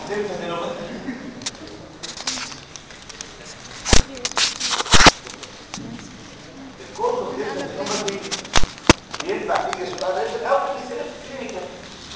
ليمفادينوباثي. الكورس الليمفادينوباثي ينفع فيه سؤال في الاول في الكلينيكال.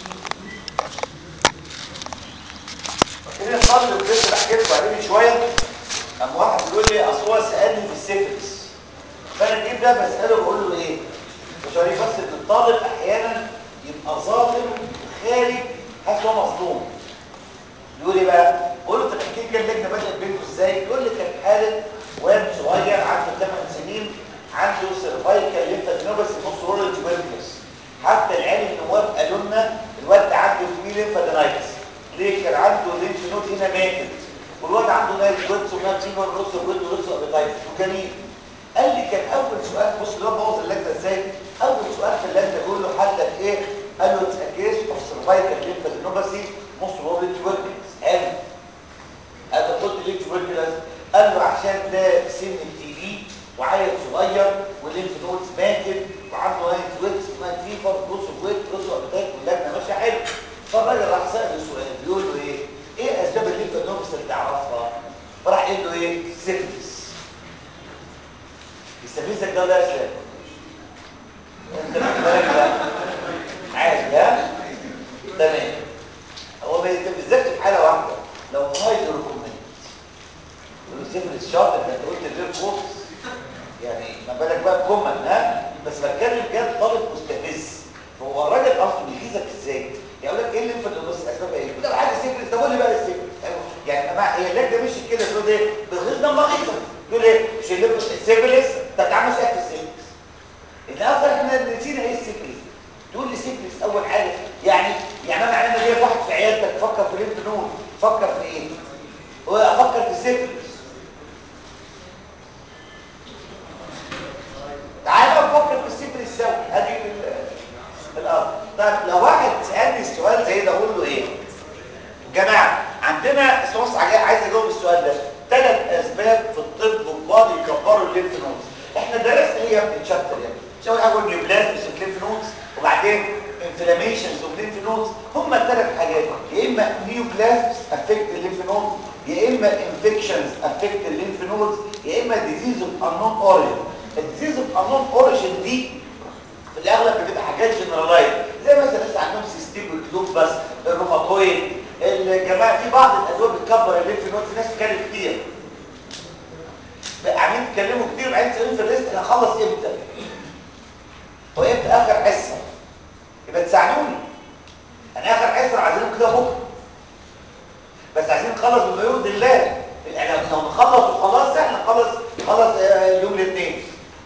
فكده الطالب اللي كنت بحكي لكم عليه شويه، قام واحد بيقول لي اصل هو سالني في السيفلس، فانا جيت ده بساله بقول له ايه؟ مش عارف بس ان الطالب احيانا يبقى ظالم خارج حاسس هو مظلوم. يقول لي بقى، بقول له طب احكي لي كده اللجنه بدات بينكم ازاي؟ يقول لي كان حاله واد صغير عنده 8 سنين عنده سيرفايكال ليمفادينوباثي نص رول تيوبركلوس. حتى العيال النواب قالوا لنا الواد ده عنده فيه ليمفادينايتس. ليه؟ كان عنده ليمف نود هنا ماتت، والواد عنده نايل جوتس ونايل فيبر ونص جوت ونص ابيتايتس وجميل. قال لي كان اول سؤال، بص الواد بوظ اللجنه ازاي؟ اول سؤال في اللجنه بيقول له حالتك ايه؟ قال له اتس ا كيس اوف سيرفايكال ليمفادينوباثي نص رول تيوبركلوس. قال انا قلت ليه تيوبركلوس؟ قال له عشان ده سن التي بي وعيل صغير والليمف نودز ماتت وعنده نايل جوتس ونايل فيبر ونص جوت ونص ابيتايتس واللجنه ماشيه حلو. فالراجل راح سأله سؤال بيقول له ايه؟ ايه اسباب الليمفادينوباثي اللي تعرفها؟ فراح قال له ايه؟ سيفلس. يستفزك ده ولا يا اسلام؟ انت بالك لا عادي ها؟ تمام. هو ما يستفزكش في حاله واحده لو هايدر ريكومند. يقول له سيفلس شاطر ده انت قلت غير كورس. يعني ما بالك بقى بكومن ها؟ بس بتكلم جد طالب مستفز. فهو الراجل اصلا بيغيظك ازاي؟ يقول لك ايه الليمفادينوباثي اسبابها ايه؟ يقول لك حاجه سيفلس، طب قول لي بقى السيفلس. يعني يا جماعه هي اللجنه مش كده تقول ايه؟ بتغيظنا مغيظه. تقول ايه؟ مش السيفلس طب تعالى نسال في السيفلس. ان اصلا احنا نسينا ايه السيفلس؟ تقول لي سيفلس اول حاجه يعني انا معناه جاي واحد في عيادتك فكر في الليمف نود، فكر في ايه؟ هو افكر في السيفلس. تعالى نفكر في السيفلس سوا. ادي الارض. طيب لو واحد سالني السؤال زي ده اقول له ايه؟ جماعه عندنا بص عايز اجاوب السؤال ده. 3 اسباب في الطب والبعض يكبروا الليمف نودز. احنا درسنا ايه يا ابني تشابتر يعني؟ اول حاجه نيوبلازمز اوف ليمف نودز، وبعدين انفلاميشنز اوف ليمف نودز. هم ال3 حاجات، يا اما نيوبلازمز افكت الليمف نودز، يا اما انفكشنز افكت الليمف نودز، يا اما ديزيز اوف انون اوريجن. الديزيز اوف انون اوريجن دي في الاغلب بتبقى حاجات جنرالايز، زي مثلا لسه عندهم سيستيك والكلوب بس الروماتويد. الجماعه في بعض الادويه بتكبر الليمف نود، في ناس بتتكلم كتير عاملين يتكلموا كتير وبعدين تسالون في الليست انا هخلص امتى؟ هو امتى اخر حصه؟ يبقى تساعدوني. انا اخر حصه عايزينهم كده بكره، بس عايزين نخلص بما يرضي الله. احنا لو نخلص وخلاص احنا خلص يوم الاثنين.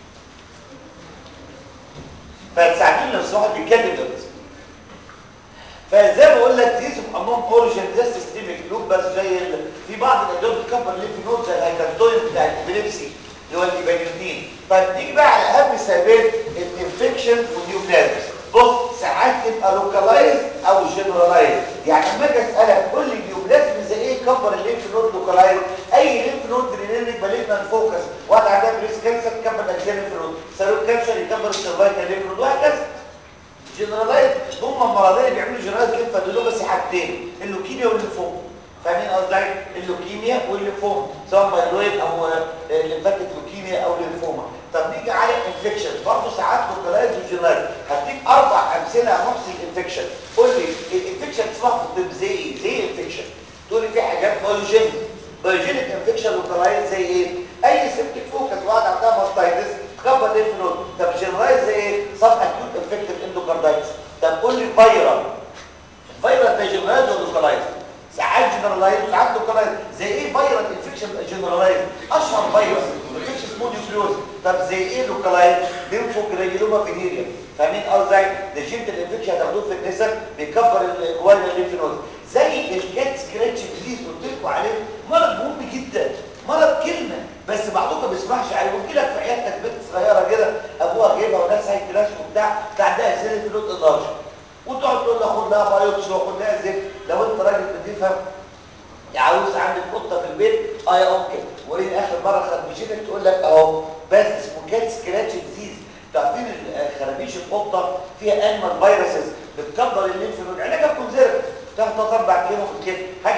فتساعدوني لو واحد بيتكلم دلوقتي. فزي ما بقول لك ديز امام اوريجن ده سيستميك لوب، بس زي في بعض الادويه بتكبر الليمف نود زي الهايبرتوين بتاع الابيليبسي اللي هو الايبانيوتين. طيب نيجي بقى على اهم سببين الانفكشن والنيوبلازمز. بص ساعات تبقى لوكالايز او جنرالايز. يعني لما اجي اسالك قول لي النيوبلازم زي ايه يكبر الليمف نود لوكالايز؟ اي ليمف نود رينيك باليتنا فوكس، واحد عندها بريس كانسر تكبر اجزاء الليمف نود، سيروت كانسر يكبر السيرفايكال ليمف نود، وهكذا. جنرالايز هم المرضين اللي بيعملوا جنرالايز ليمفادينوباثي حاجتين، اللوكيميا والليمفوما. فاهمين قصدي؟ اللوكيميا والليمفوما سواء مايلويد او ليمفاتيك لوكيميا او ليمفوما. طب نيجي على انفكشن برضه ساعات لوكالايز وجنرالايز. هديك 4 امثله على نفس الانفكشن. قول لي الانفكشن اسمها في الطب زي ايه؟ زي انفكشن. تقول لي في حاجات بايوجينيك انفكشن لوكالايز زي ايه؟ اي سيبتيك فوكس واحد عندها ماستايتس تكبر ليمف نود. طب جنرالايز زي ايه؟ سب اكيوت انفكتيف اندوكاردايتس. طب قول لي فيرال ده جنرالايز ولا لوكالايز؟ ساعات جنرالايز وساعات لوكالايز. زي ايه فيرال انفكشن جنرالايز؟ اشهر فيروس انفكشن اسمه نيوكليوز. طب زي ايه لوكالايز؟ ليمفوجرانيلوما فينيريا. فاهمين قصدي؟ ده جنتل انفكشن هتاخدوه في النساء بيكبر الجوال الليمف نود. زي الكات سكراتش ديزيز قلت لكم عليه، مرض مهم جدا، مرض كلمه بس بعضكم ما بيسمعش عليه. قلت لك في عيادتك بنت صغيره كده ابوها جايبها وناس هاي كلاش وبتاع عندها سيل في لود اللارج، وتقعد تقول لها خد لها بايوبسي وخد لها زفت. لو انت راجل بتفهم يا عروس عندك قطه في البيت يا اوكي، وايه اخر مره خربشتك تقول لك اهو، بس اسمه كات سكراتش ديزيز. تعرفين خرابيش القطه فيها انيمال فيروسز بتكبر الليمف نود، علاجها كونزيرف تاخد 4 كيلو كده حاجه اسمها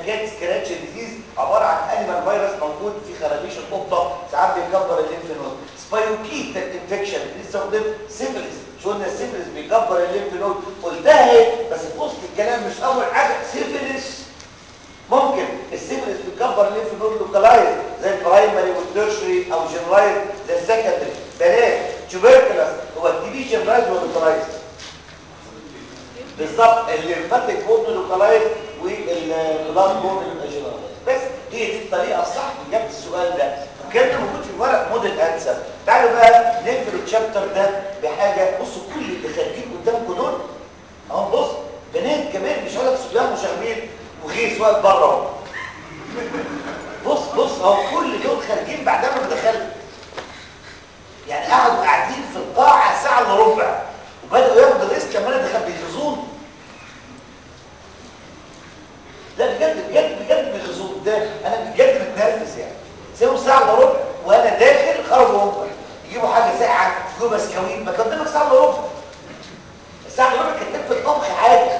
كات سكراتش ديزيز عباره عن انيمال فيروس موجود في خرابيش القطه ساعات بيكبر الليمف نود. سبايروكيت انفكشن لسه قدام سيفلس، شو قلنا السيفلس بيكبر الليمف نود، قلتها ايه بس في وسط الكلام مش اول حاجه. سيفلس ممكن السيفلس بيكبر الليمف نود لوكالايز زي البرايمري والتيرشري او جنرايز زي السكندري. بلاش تيوبركلس، هو التي بي جنرايز ولا لوكالايز؟ بالظبط الليمفاتيك بون لوكالايز والبلاد بون جنرايز. بس هي دي الطريقه الصح في اجابه السؤال ده، وكان موجود في ورق موديل انسر. تعالوا بقى نقفل الشابتر ده بحاجه. بصوا كل اللي خارجين قدامكم دول اهو، بص بنات كمان، مش هقول لك صبيان مشاغبين وغيث واقف بره اهو. بص اهو كل دول خارجين بعد ما دخلت، يعني قعدوا قاعدين في القاعه ساعه الا ربع وبداوا ياخدوا ريسك لما انا دخلت بيغيظوني. لا بجد بيغيظوني، ده انا بجد متنرفز يعني. سيبوا ساعه الا ربع وانا داخل خرجوا هم يجيبوا حاجه ساقعه يجيبوا بسكويت، ما قدامك ساعه الا ربع. الساعه الا ربع كانت في الطبخ حاجه.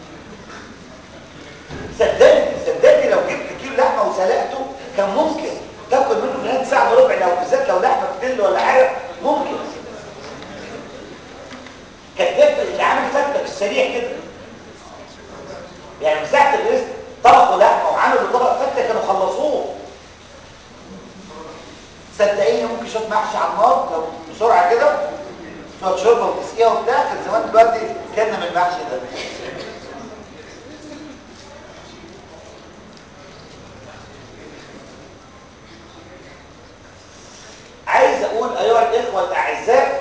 صدقني لو جبت كيلو لحمه وسلقته كان ممكن تاكل منه في نهايه ساعه الا ربع، لو بالذات لو لحمه بتل ولا حاجه ممكن. كانت اللي عامل فتة في السريع كده، يعني من ساعه الريست طبخوا لحمه وعملوا طبق فتة كانوا خلصوه. صدقيني ممكن شويه محشي على النار لو بسرعه كده، شويه شوربه وتسقيها وبتاع، كان زمان دلوقتي كلنا من المحشي ده. عايز اقول ايها الاخوه الاعزاء،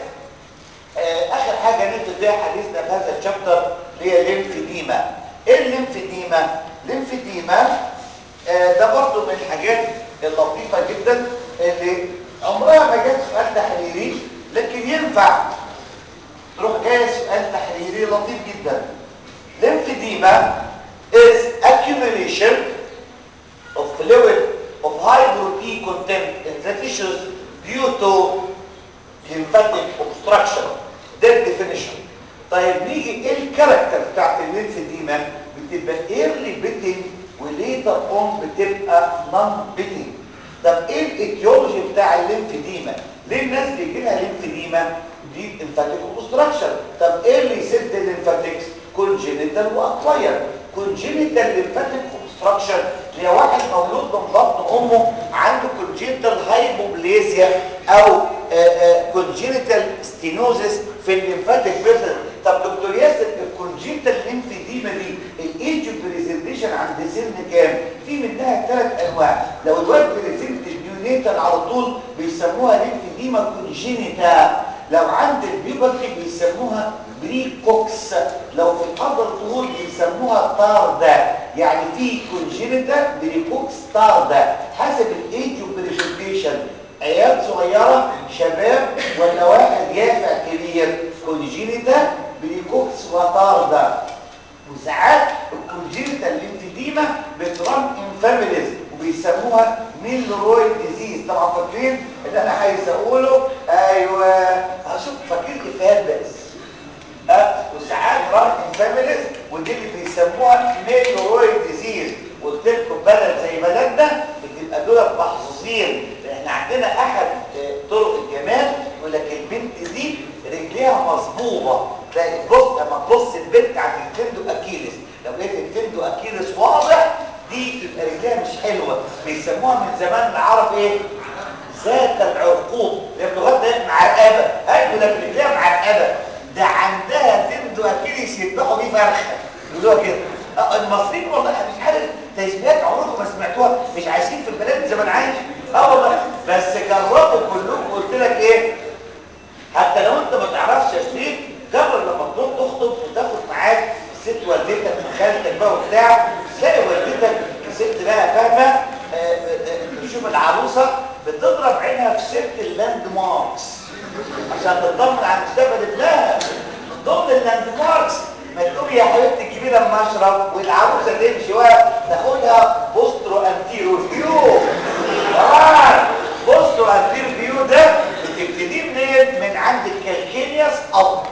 اخر حاجه نبدا بيها حديثنا في هذا الشابتر اللي هي ليمفيديما. ايه الليمفيديما؟ الليمفيديما ده برضو من الحاجات اللطيفه جدا اللي عمرها ما جت سؤال تحريري، لكن ينفع تروح جاي سؤال تحريري لطيف جدا. ليمفيديما is accumulation of fluid of high protein content in the tissues due to lymphatic obstruction. ده الديفينيشن. طيب نيجي ايه الكاركتر بتاعت الليمفيديما؟ بتبقى ايرلي بيتنج وليتر اون بتبقى نون بيتنج. طب ايه الايتيولوجي بتاع الليمفيديما؟ ليه الناس بيجي لها ليمفيديما؟ دي ليمفاتيك اوبستراكشن. طب ايه اللي يسد الليمفاتيكس؟ كونجينيتال واكواير. كونجينيتال ليمفاتيك اوبستراكشن اللي هي واحد مولود من بطن امه عنده كونجينيتال هايبوبليزيا او كونجينيتال ستينوزيس في الليمفاتيك فيسل. طب دكتور ياسر الكونجينيتال ليمفيديما دي الايج بريزنتيشن عند سن كام؟ في منها 3 انواع. لو الواد بريزنت نيونيتال على طول بيسموها ليمفيديما كونجينيتا، لو عند البيوبرتي بيسموها بريكوكس، لو في الادلت هود بيسموها تاردا. يعني في كونجينيتا بريكوكس تاردا حسب الايج بريزنتيشن، عيال صغيره شباب ولا واحد يافع كبير. كونجينيتا بريكوكس وتاردا. وساعات الكونجينيتال ليمفيديما بتران ان فاميليز وبيسموها ميلرويد ديزيز. طبعا فاكرين اللي انا عايز اقوله؟ ايوه هشوف فاكرين افيهات بس. وساعات ران ان فاميليز ودي اللي بيسموها ميلرويد ديزيز. قلت لكم بلد زي بلدنا بتبقى دول محظوظين، احنا عندنا احد طرق الجمال يقول لك البنت دي رجليها مصبوبه. تلاقي بص لما تبص البنت عند التندو اكيلس، لو لقيت التندو اكيلس واضح دي تبقى رجليها مش حلوه. بيسموها من زمان العرب ايه؟ ذات العرقوب، اللي بلغتنا معرقبه. ايوه لك رجليها معرقبه، ده عندها تندو اكيلس يذبحوا بيه فرخه يقولوها كده. المصريين والله مش عارف تشبيهات عمركم ما سمعتوها، مش عايشين في البلاد زمان عايش. والله بس جربوا كلكم. قلت لك ايه؟ حتى لو انت ما تعرفش يا شريف جرب لما تروح تخطب وتاخد معاك ست والدتك وخالتك بقى وبتاع، تلاقي والدتك ست بقى فاهمه تشوف العروسه بتضرب عينها في سيره اللاند ماركس عشان تطمن على مستقبل ابنها. من ضمن اللاند ماركس ما تقومي يا حبيبتي تجيبي لها المشرب والعروسه تمشي تاخدها بوسترو انتيرو فيو. بوسترو انتيرو فيو ده بتبتدي منين؟ من عند الكالكينياس اب.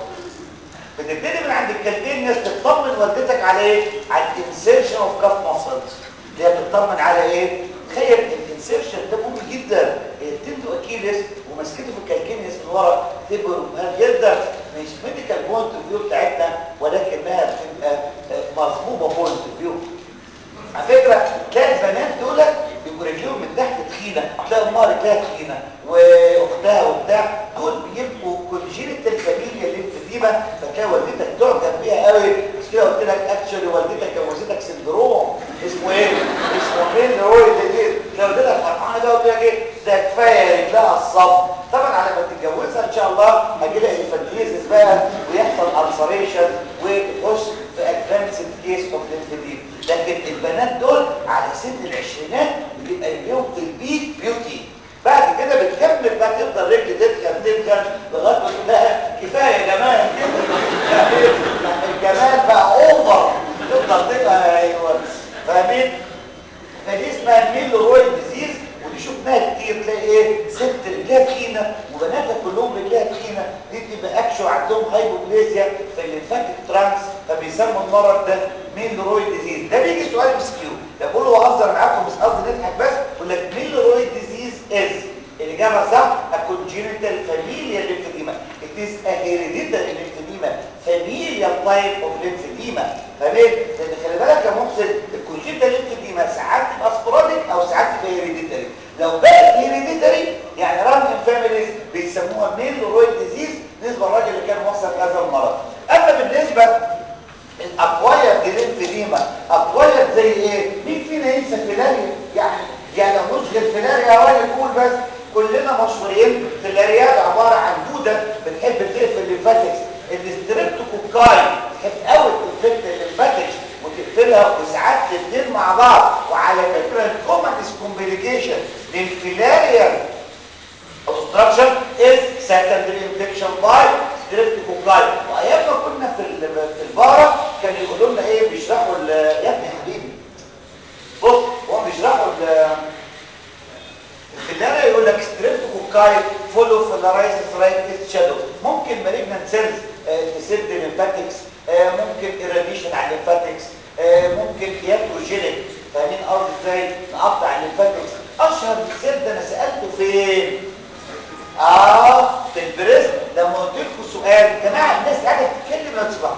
بتبتدي من عند الكالكينياس تطمن والدتك على ايه؟ على الانسيرشن اوف كاف ماسلز. اللي هي بتطمن على ايه؟ تخيل الانسيرشن ده مهم جدا. التندو اكيلس ومسكته في الكالكينيس من ورا تبقى مهم جدا، مش ميديكال بوينت اوف فيو بتاعتنا، ولكنها بتبقى مظبوطه بوينت اوف فيو. على فكره تلاقي البنات دول بيبقوا رجليهم من تحت تخينه، تلاقي امها رجلها تخينه واختها وبتاع، دول بيبقوا كونجينيتال فاميليا ليمفيديما، فتلاقي والدتك تعجب بيها قوي. مش كده قلت لك اكشولي والدتك جوزتك سندروم اسمه ايه؟ اسمه ميلرويد ديزيز. لو والدتك فرحانه بقى قلت لك ايه؟ ده كفايه رجلها الصف. طبعا على ما تتجوزها ان شاء الله هيجي لها انفانتيزيس بقى ويحصل السريشن وتخش في ادفانسد كيس اوف ليمفيديما. لكن البنات دول على سن العشرينات بيبقى اليوم في البيك بيوتي، بعد كده بتكمل بقى تفضل رجل تدخل لغايه ما تقول لها كفايه يا جمال كده، يعني الجمال بقى اوفر، تفضل تبقى ايوه فاهمين؟ فدي اسمها الميلرويد ديزيز، ودي شفناها كتير. تلاقي ايه؟ ست رجلها تخينه وبناتها كلهم رجلها تخينه، دي بتبقى اكشو عندهم هايبوبليزيا في الليمفاتيك ترانس، فبيسموا المرض ده ميلرويد ديزيز. ده بيجي سؤال ام اس كيو، بقول له اهزر معاكم مش قصدي نضحك بس، يقول لك ميلرويد ديزيز از، الاجابه صح، a congenital familial lymphedema. It is a hereditary lymphedema, familial type of lymphedema. فاهمين؟ لان خلي بالك يا محسن الكونجنتال ليمفيديما ساعات تبقى سبوراديك او ساعات تبقى هيريديتري. لو بقت هيريديتري يعني ران ان فاميليز بيسموها ميلرويد ديزيز نسبه للراجل اللي كان وصل هذا المرض. اما بالنسبه الاكوايرد ليمفيديما، اكوايرد زي ايه؟ مين فينا ينسى فيلاريا؟ يعني لو نشغل فيلاريا يا راجل قول بس. كلنا مشهورين فيلاريا عباره عن دوده بتحب تقفل الليمفاتكس، الستريبتوكوكاي بتحب قوي تنفكت الليمفاتكس وتقفلها، وساعات الاثنين مع بعض. وعلى فكره الكومنس كومبليكيشن للفيلاريا obstruction is secondary infection by streptococci. وايام ما كنا في البارة كانوا يقولوا لنا ايه؟ بيشرحوا يا ابني يا حبيبي بص، هو بيشرحوا الفيلاريا يقول لك ستريبتوكوكاي فولو فيلارايسيس رايت شادو، ممكن مالجنانت سيلز تسد الليمفاتكس، ممكن ايراديشن على الليمفاتكس، ممكن ياتروجينيك. فاهمين قصدي ازاي نقطع الليمفاتكس؟ اشهر مثال ده انا سالته فين؟ في البريست. لما قلت لكم سؤال جماعه الناس قاعده بتتكلم لو تسمعوا،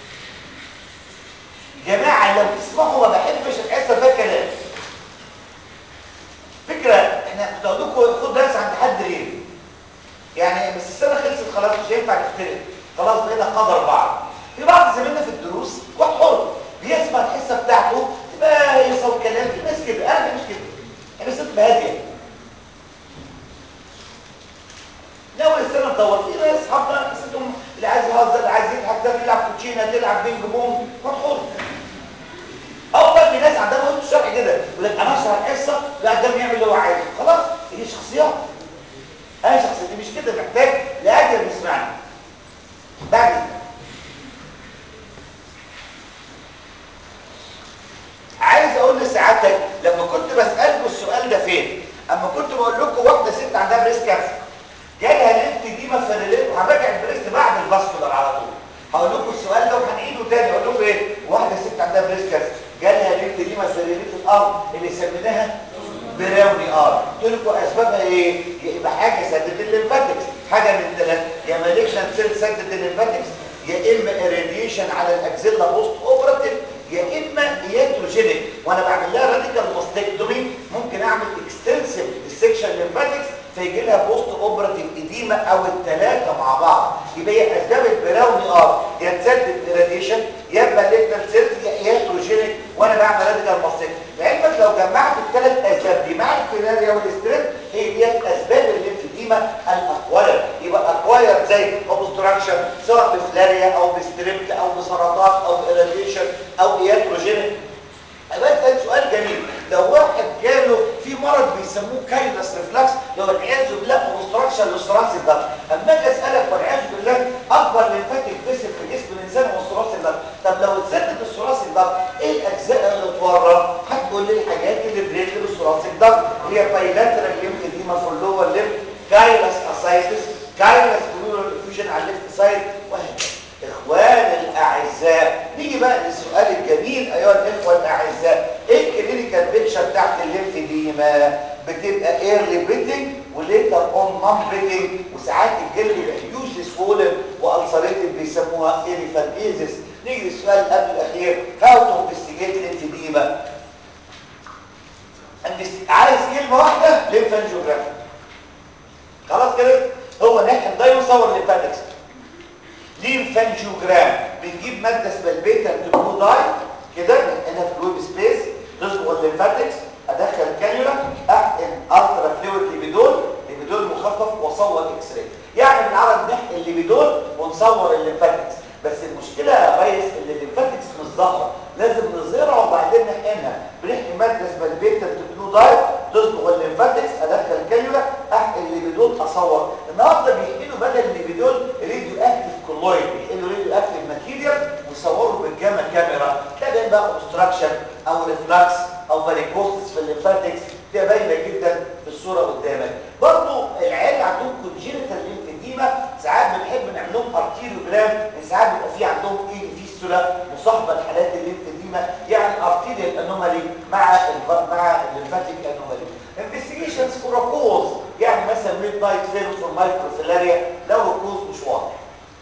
جماعه لو تسمعوا ما بحبش الحصه فيها كلام. فكره احنا كنت اقول لكم خد درس عند حد غيري يعني، بس السنه خلصت خلاص مش هينفع نختلف، خلاص بقينا قدر بعض. في بعض زمايلنا في الدروس واحد حر بيسمع الحصه بتاعته تبقى هيصه وكلام، في ناس كده، انا مش كده، انا بس تبقى هاديه. اول السنه ندور في ناس اصحابنا حسيتهم اللي عايز يهزر اللي عايز يضحك ده تلعب كوتشينه تلعب بينج بونج مدخول. افضل في ناس عندها وقت الشرح كده يقول لك انا اشرح الحصه لا قدام يعمل اللي هو عايزه خلاص. دي شخصيات، انا شخصيتي مش كده، محتاج لاجل يسمعني. بعد عايز اقول لسعادتك لما كنت بسالكم السؤال ده فين؟ اما كنت بقول لكم واحده ست عندها بريست كانسر جالها ليمفيديما فيريليت، وهنراجع البريست بعد الفاسكولار على طول. هقول لكم السؤال ده وهنعيده تاني. اقول لكم ايه؟ واحده ست عندها بريست كانسر جالها ليمفيديما فيريليت الارض اللي سميناها براوني قلت لكم اسبابها ايه؟ يبقى حاجه سدت الليمفاتكس، حاجه من ثلاثه، يا مالجنت سيل سدت الليمفاتكس، يا اما اريديشن على الاكزيلا بوست اوبراتيف، يا اما ياتروجينيك. وانا بعمل لها راديكال ماستكتومي ممكن اعمل اكستنسيف ديسكشن ليمفاتكس فيجي لها بوست اوبراتيف اديما او الثلاثه مع بعض. يبقى هي اسباب البراوني يا تسدد اراديشن يا مالجنت سيلز يا ياتروجينيك، وانا بعمل راديكال ماستكتومي. لعلمك لو جمعت الثلاث اسباب دي مع الفيلاريا والستريب هي دي اسباب الليمفيديما الاكواير. يبقى اكواير زي اوبستراكشن سواء بفلاريا او بستريبت او بسرطان او باراديشن او ياتروجينيك. بسأل سؤال جميل، لو واحد جاله في مرض بيسموه كايلس ريفلكس لو والعياذ بالله اوبستراكشن للثراسي الضغط، اما اجي اسالك والعياذ بالله اكبر ليمفاتيك فيسل في جسم الانسان هو الثراسي الضغط، طب لو اتسدد الثراسي الضغط ايه الاجزاء اللي اتورم؟ هتقول لي الحاجات اللي بريت بالثراسي الضغط هي بايلاترال ليمفيديما في اللور ليمف، كايلس اسايتس، كايلس بلورال انفيوجن على الليفت سايد، وهكذا. اخواني الاعزاء نيجي بقى للسؤال الجميل ايها الاخوه الاعزاء، ايه الكلينيكال ليمفيديما بتبقى ايرلي بيتنج وليتر اون نون بيتنج، وساعات الجلد بيبقى هيوجلي سوولن والسريتد بيسموها ايريفانيزس. نيجي للسؤال قبل الاخير، هاو تو انفستيجيت ليمفيديما. عايز كلمه واحده، ليمفانجيوجرام. خلاص كده، هو نحن ده يصور الليمفاتكس. ليمفانجيوجرام بنجيب ماده اسمها البيتا جلوكوداي كده نحقنها في الويب سبيس، تصبغ الليمفاتكس، ادخل كانيولا، احقن الترا فلويد ليبيدول مخفف واصور اكس راي. يعني بالعربي نحقن الليبيدول ونصور الليمفاتكس. بس المشكله يا ريس ان الليمفاتكس مش ظاهره، لازم نظهرها وبعدين نحقنها. بنحقن ماده اسمها البيتا جلوكوداي، تصبغ الليمفاتكس، ادخل كانيولا، احقن الليبيدول، اصور. النهارده بيحقنوا بدل الليبيدول راديو اكتيف كولويد، بيحقنوا راديو اكتيف ماتيريال ويصوروا بالجاما كاميرا، تلاقي بقى اوبستراكشن او ريفلكس او فاريكوستس في الليمفاتكس، دي باينه جدا في الصوره قدامك. برضه العيال اللي عندهم كونجينيتال ليمفيديما ساعات بنحب نعمل لهم ارتيريوجرام، ساعات بيبقى في عندهم ايدي فيستولا مصاحبه لحالات الليمفيديما، يعني ارتيريال انومالي مع الليمفاتيك انومالي. انفستيجيشنز فور كوز، يعني مثلا ميد نايت فيرم فور مايكروفيلاريا لو الكوز مش واضح.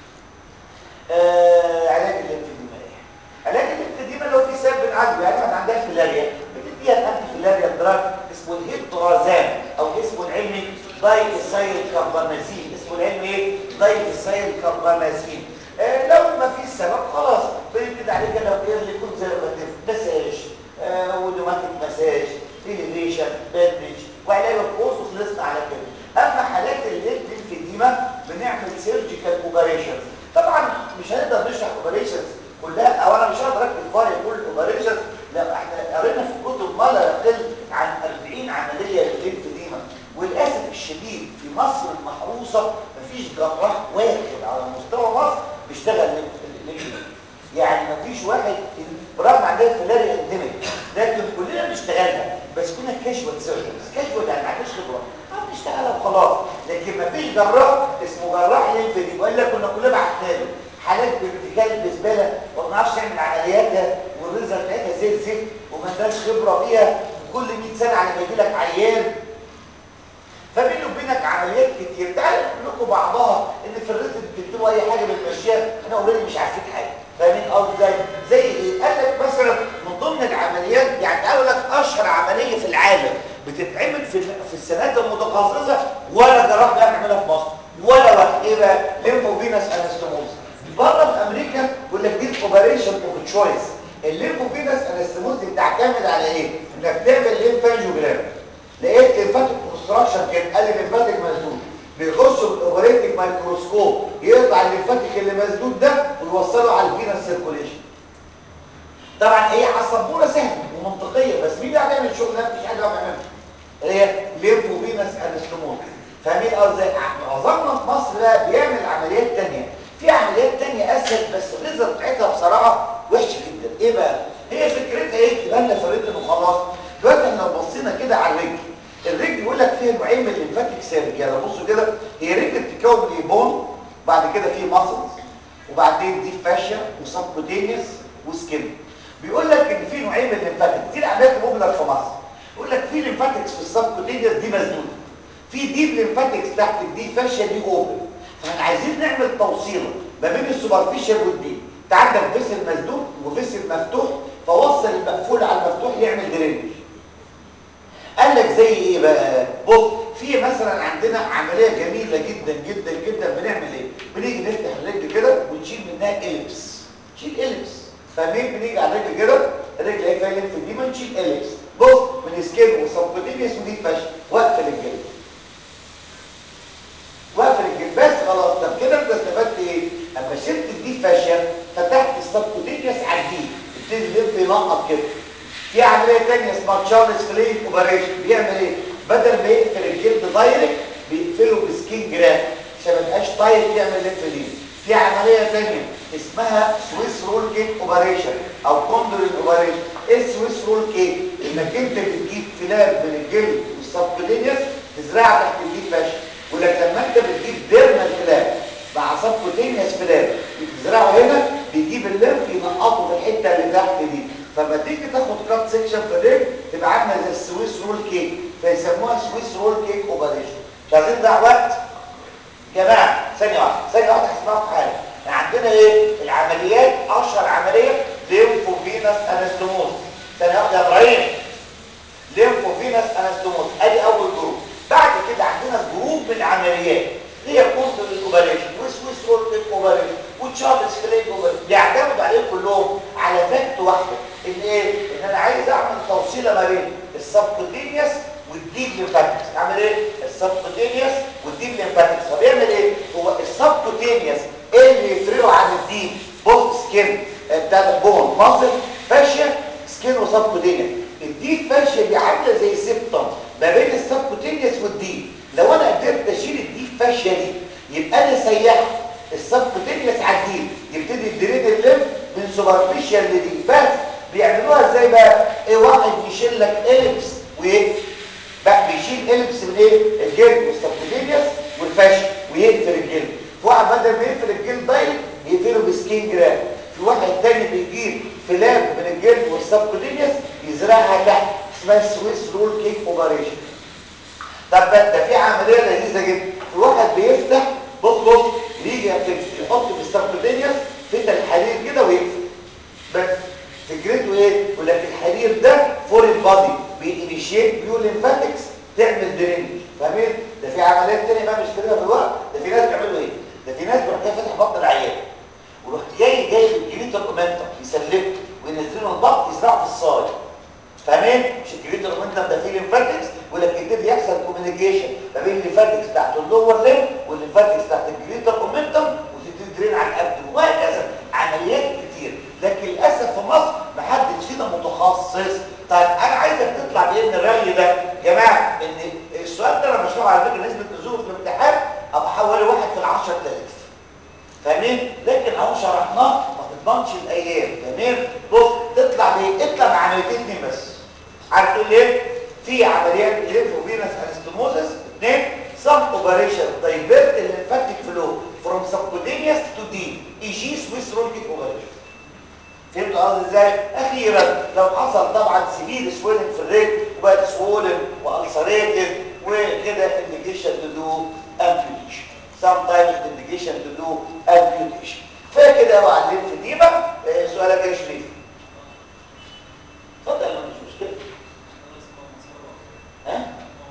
علاج الليمفيديما ايه؟ علاج الليمفيديما لو في سبب بنعالجه، يعني ما عندهاش فيلاريا بتديها الانتي فيلاريا دراج اسمه الهيبتورازان او اسمه العلمي دايكسايل كاربامازين. اسمه العلمي ايه؟ دايكسايل كاربامازين. لو ما فيش سبب خلاص بنبتدي عليه كده ايرلي كونزرفاتيف مساج، ودوماتيك مساج، اليفيشن، باندج، وعلاج الكوز، وخلصنا على كده. اما حالات الليمفيديما بنعمل سيرجيكال اوبريشنز. طبعا مش هنقدر نشرح اوبريشنز كلها، او انا مش هقدر اكتب فايل كل الاوبريشنز. لا، احنا قرينا في الكتب ما لا يقل عن 40 عمليه للليمفيديما، وللاسف الشديد في مصر المحروسه مفيش جراح واحد على مستوى مصر بيشتغل ليمفيديما. يعني مفيش واحد، برغم عندنا فيلاريا انديميك لكن كلنا بنشتغلها، بس كنا كاجوال سيرجنز. كاجوال يعني ما عندناش خبره، بنشتغلها وخلاص. لكن مفيش جراح اسمه جراح ليمفيديما، والا كنا كلنا بعتنا له حالات بارتكال بزباله وما بنعرفش نعمل عملياتها، والريزلت بتاعتها زي الزفت وما عندناش خبره فيها، وكل 100 سنه على ما يجي لك عيان. فبيني وبينك عمليات كتير. تعالوا نقول لكم بعضها ان في الريزلت بتكتبوا اي حاجه بالمشيات، احنا اوريدي مش عارفين حاجه. فاهمين ازاي؟ زي ايه؟ قال لك مثلا من ضمن العمليات، يعني تعالوا لك اشهر عمليه في العالم بتتعمل في السنوات المتخصصه ولا جراح بيعرف يعملها في مصر ولا واحد. ايه بقى؟ ليمفوفينس انستموز. بره في امريكا يقول لك دي الاوبريشن اوف تشويس. الليمفوفينس انستموز دي بتعتمد على ايه؟ انك تعمل ليمفانجيوجرام. لقيت ليمفاتيك كونستراكشن كان، قال الليمفاتيك مسدود، بيخشوا بالاوبريتنج مايكروسكوب يقطع الليمفاتيك اللي مسدود ده ويوصله على الفينس سيركوليشن. طبعا هي على السبوره سهله ومنطقيه، بس مين اللي هيعمل الشغل ده؟ مفيش حد يعرف يعملها. هي ليمفوفينس انستموز. فاهمين ازاي؟ معظمنا في مصر بقى بيعمل عمليات ثانيه. في عمليات ثانيه اسهل بس الريزلت بتاعتها بصراحه وحشه جدا. ايه بقى؟ هي فكرتها ايه؟ تبان لنا فريتن وخلاص. دلوقتي احنا لو بصينا كده على الرجل يقول لك فيها نوعين من الليمفاتيك سيرج. يعني بصوا كده، هي رجل بتتكون من ايه؟ بون، بعد كده في ماسلز، وبعدين دي فاشيا وسبكوتينيوس وسكين. بيقول لك ان في نوعين من الليمفاتيك. دي العمليات الموجوده في مصر. يقول لك في ليمفاتكس في السبكوتينيوس دي مسدوده، في ديب ليمفاتكس تحت الدي فاشيا دي اوبن. فاحنا عايزين نعمل توصيله ما بين السوبرفيشال والديب. انت عندك فيسل مسدود وفيسل مفتوح، فوصل المقفول على المفتوح يعمل درينج. قال لك زي ايه بقى؟ بص، في مثلا عندنا عمليه جميله جدا جدا جدا. بنعمل ايه؟ بنيجي نفتح الرجل كده ونشيل منها اليبس. نشيل اليبس. فاهمين؟ بنيجي على الرجل كده، الرجل اهي فيها ليمفيديما، نشيل اليبس. بص، من سكين وسبكوتينيوس ودي فاشل، واقفل الجلد. واقفل الجلد بس خلاص. طب كده انت استفدت ايه؟ اما شلت الدي فاشل فتحت السبكوتينيوس على الدي، ابتدي الليمف ينقط كده. في عمليه ثانيه اسمها تشارلز فلين اوبريشن. بيعمل ايه؟ بدل ما يقفل الجلد دايركت بيقفله بسكين جراف عشان ما يبقاش طاير يعمل ليمفيديما. في عمليه ثانيه اسمها سويس رول كيك اوبريشن او كوندورين اوبريشن. ايه السويس رول كيك؟ انك انت بتجيب فلاب من الجلد والسبكوتينيوس تزرعها تحت الديب فاشل. ولكن لما انت بتجيب ديرمال فلاب مع سبكوتينيوس فلاب بتزرعه هنا، بيجيب الليمف ينقطه في الحته اللي تحت دي. فما تيجي تاخد كات سيكشن في الرجل تبقى عامله زي السويس رول كيك، فيسموها سويس رول كيك اوبريشن. مش عايزين نضيع وقت جماعه، ثانيه واحده هسمعكم حاجه. عندنا ايه العمليات؟ اشهر عمليه ليمفوفينس انستوموز. ثانيه واحده يا ابراهيم. ليمفوفينس انستوموز ادي اول جروب. بعد كده عندنا جروب من العمليات هي كونترول اوبريشن وسويس رول كيك اوبريشن وتشارلز فليج اوبريشن، بيعتمدوا عليهم كلهم على فاكت واحده، ان ايه؟ ان انا عايز اعمل توصيله ما بين السبكوتينيوس والديب ليمفاتكس. اعمل ايه؟ السبكوتينيوس والديب ليمفاتكس. فبيعمل ايه؟ هو السبكوتينيوس اللي يفرقوا عن الديب بوست سكين بتاع البون ماسل فاشيا سكين وسبكوتينيوس. الديب فاشيا دي عامله زي سيبتم ما بين السبكوتينيوس والديب. لو انا قدرت اشيل الديب فاشيا دي يبقى انا سيحت السبكوتينيوس على الديب، يبتدي الدرين الليمف من سوبرفيشال لديب. بس بيعملوها ازاي بقى؟ ايه؟ واحد يشيل لك اليبس وايه بقى بيشيل اليبس من ايه؟ الجلد والسبكوتينيوس والفاشيا ويقفل الجلد. في واحد بدل ما يقفل الجلد دايركت يقفله بسكين جرام. في واحد تاني بيجيب فلاب من الجلد والسبكوتينيوس يزرعها تحت، اسمها سويس رول كيك اوبريشن. طب ده في عمليه لذيذه جدا. في واحد بيفتح بص يجي يحط في السبكوتينيوس فتل الحرير كده ويقفل. بس فكرته ايه؟ يقول لك الحرير ده فورين بادي بينيشيت بيو ليمفاتكس تعمل درينج. فاهمين؟ ده في عمليات تانية بقى مش فاكرها في الوقت. ده في ناس بيعملوا ايه؟ ده في ناس بيروح فاتح بطن العيان ويروح جاي الجليتر اومنتم يسلكه وينزله البطن يزرعه في الصاج. فاهمين؟ مش الجليتر اومنتم ده فيه ليمفاتكس، ولا يبتدي يحصل كوميونيكيشن ما بين الليمفاتكس بتاعت اللور ليم والليمفاتكس بتاعت الجليتر اومنتم وتبتدي تدرين على الابدو وهكذا. عمليات كتير، لكن للاسف في مصر محدش فينا متخصص. طيب انا عايزك تطلع بايه من الرغي ده يا جماعه؟ ان السؤال ده انا بشوفه على فكره نسبه نزوله في الامتحان ابقى حوالي 1 في 10,000. فاهمين؟ لكن اهو شرحناه ما تضمنش الايام. فاهمين؟ بص تطلع بايه؟ اطلع بعمليتين اتنين بس. عارف تقول ايه؟ في عمليات ليمفوفينس انستوموزس. اثنين سم اوبريشن دايفيرت الليمفاتيك فلو فروم سبكوتينيوس تو دي اي جي سويس رول كيك اوبريشن. فهمت قصدي ازاي؟ اخيرا لو حصل طبعا سيفير سويلنج في الرجل وبقت سوولن والسريتد وكده انديكيشن تو دو امبيوتيشن. sometimes indication to do amputation. فكده هو على الليمف دي بقى. سؤالك يا شريف؟ اتفضل ما فيش مشكله. ها؟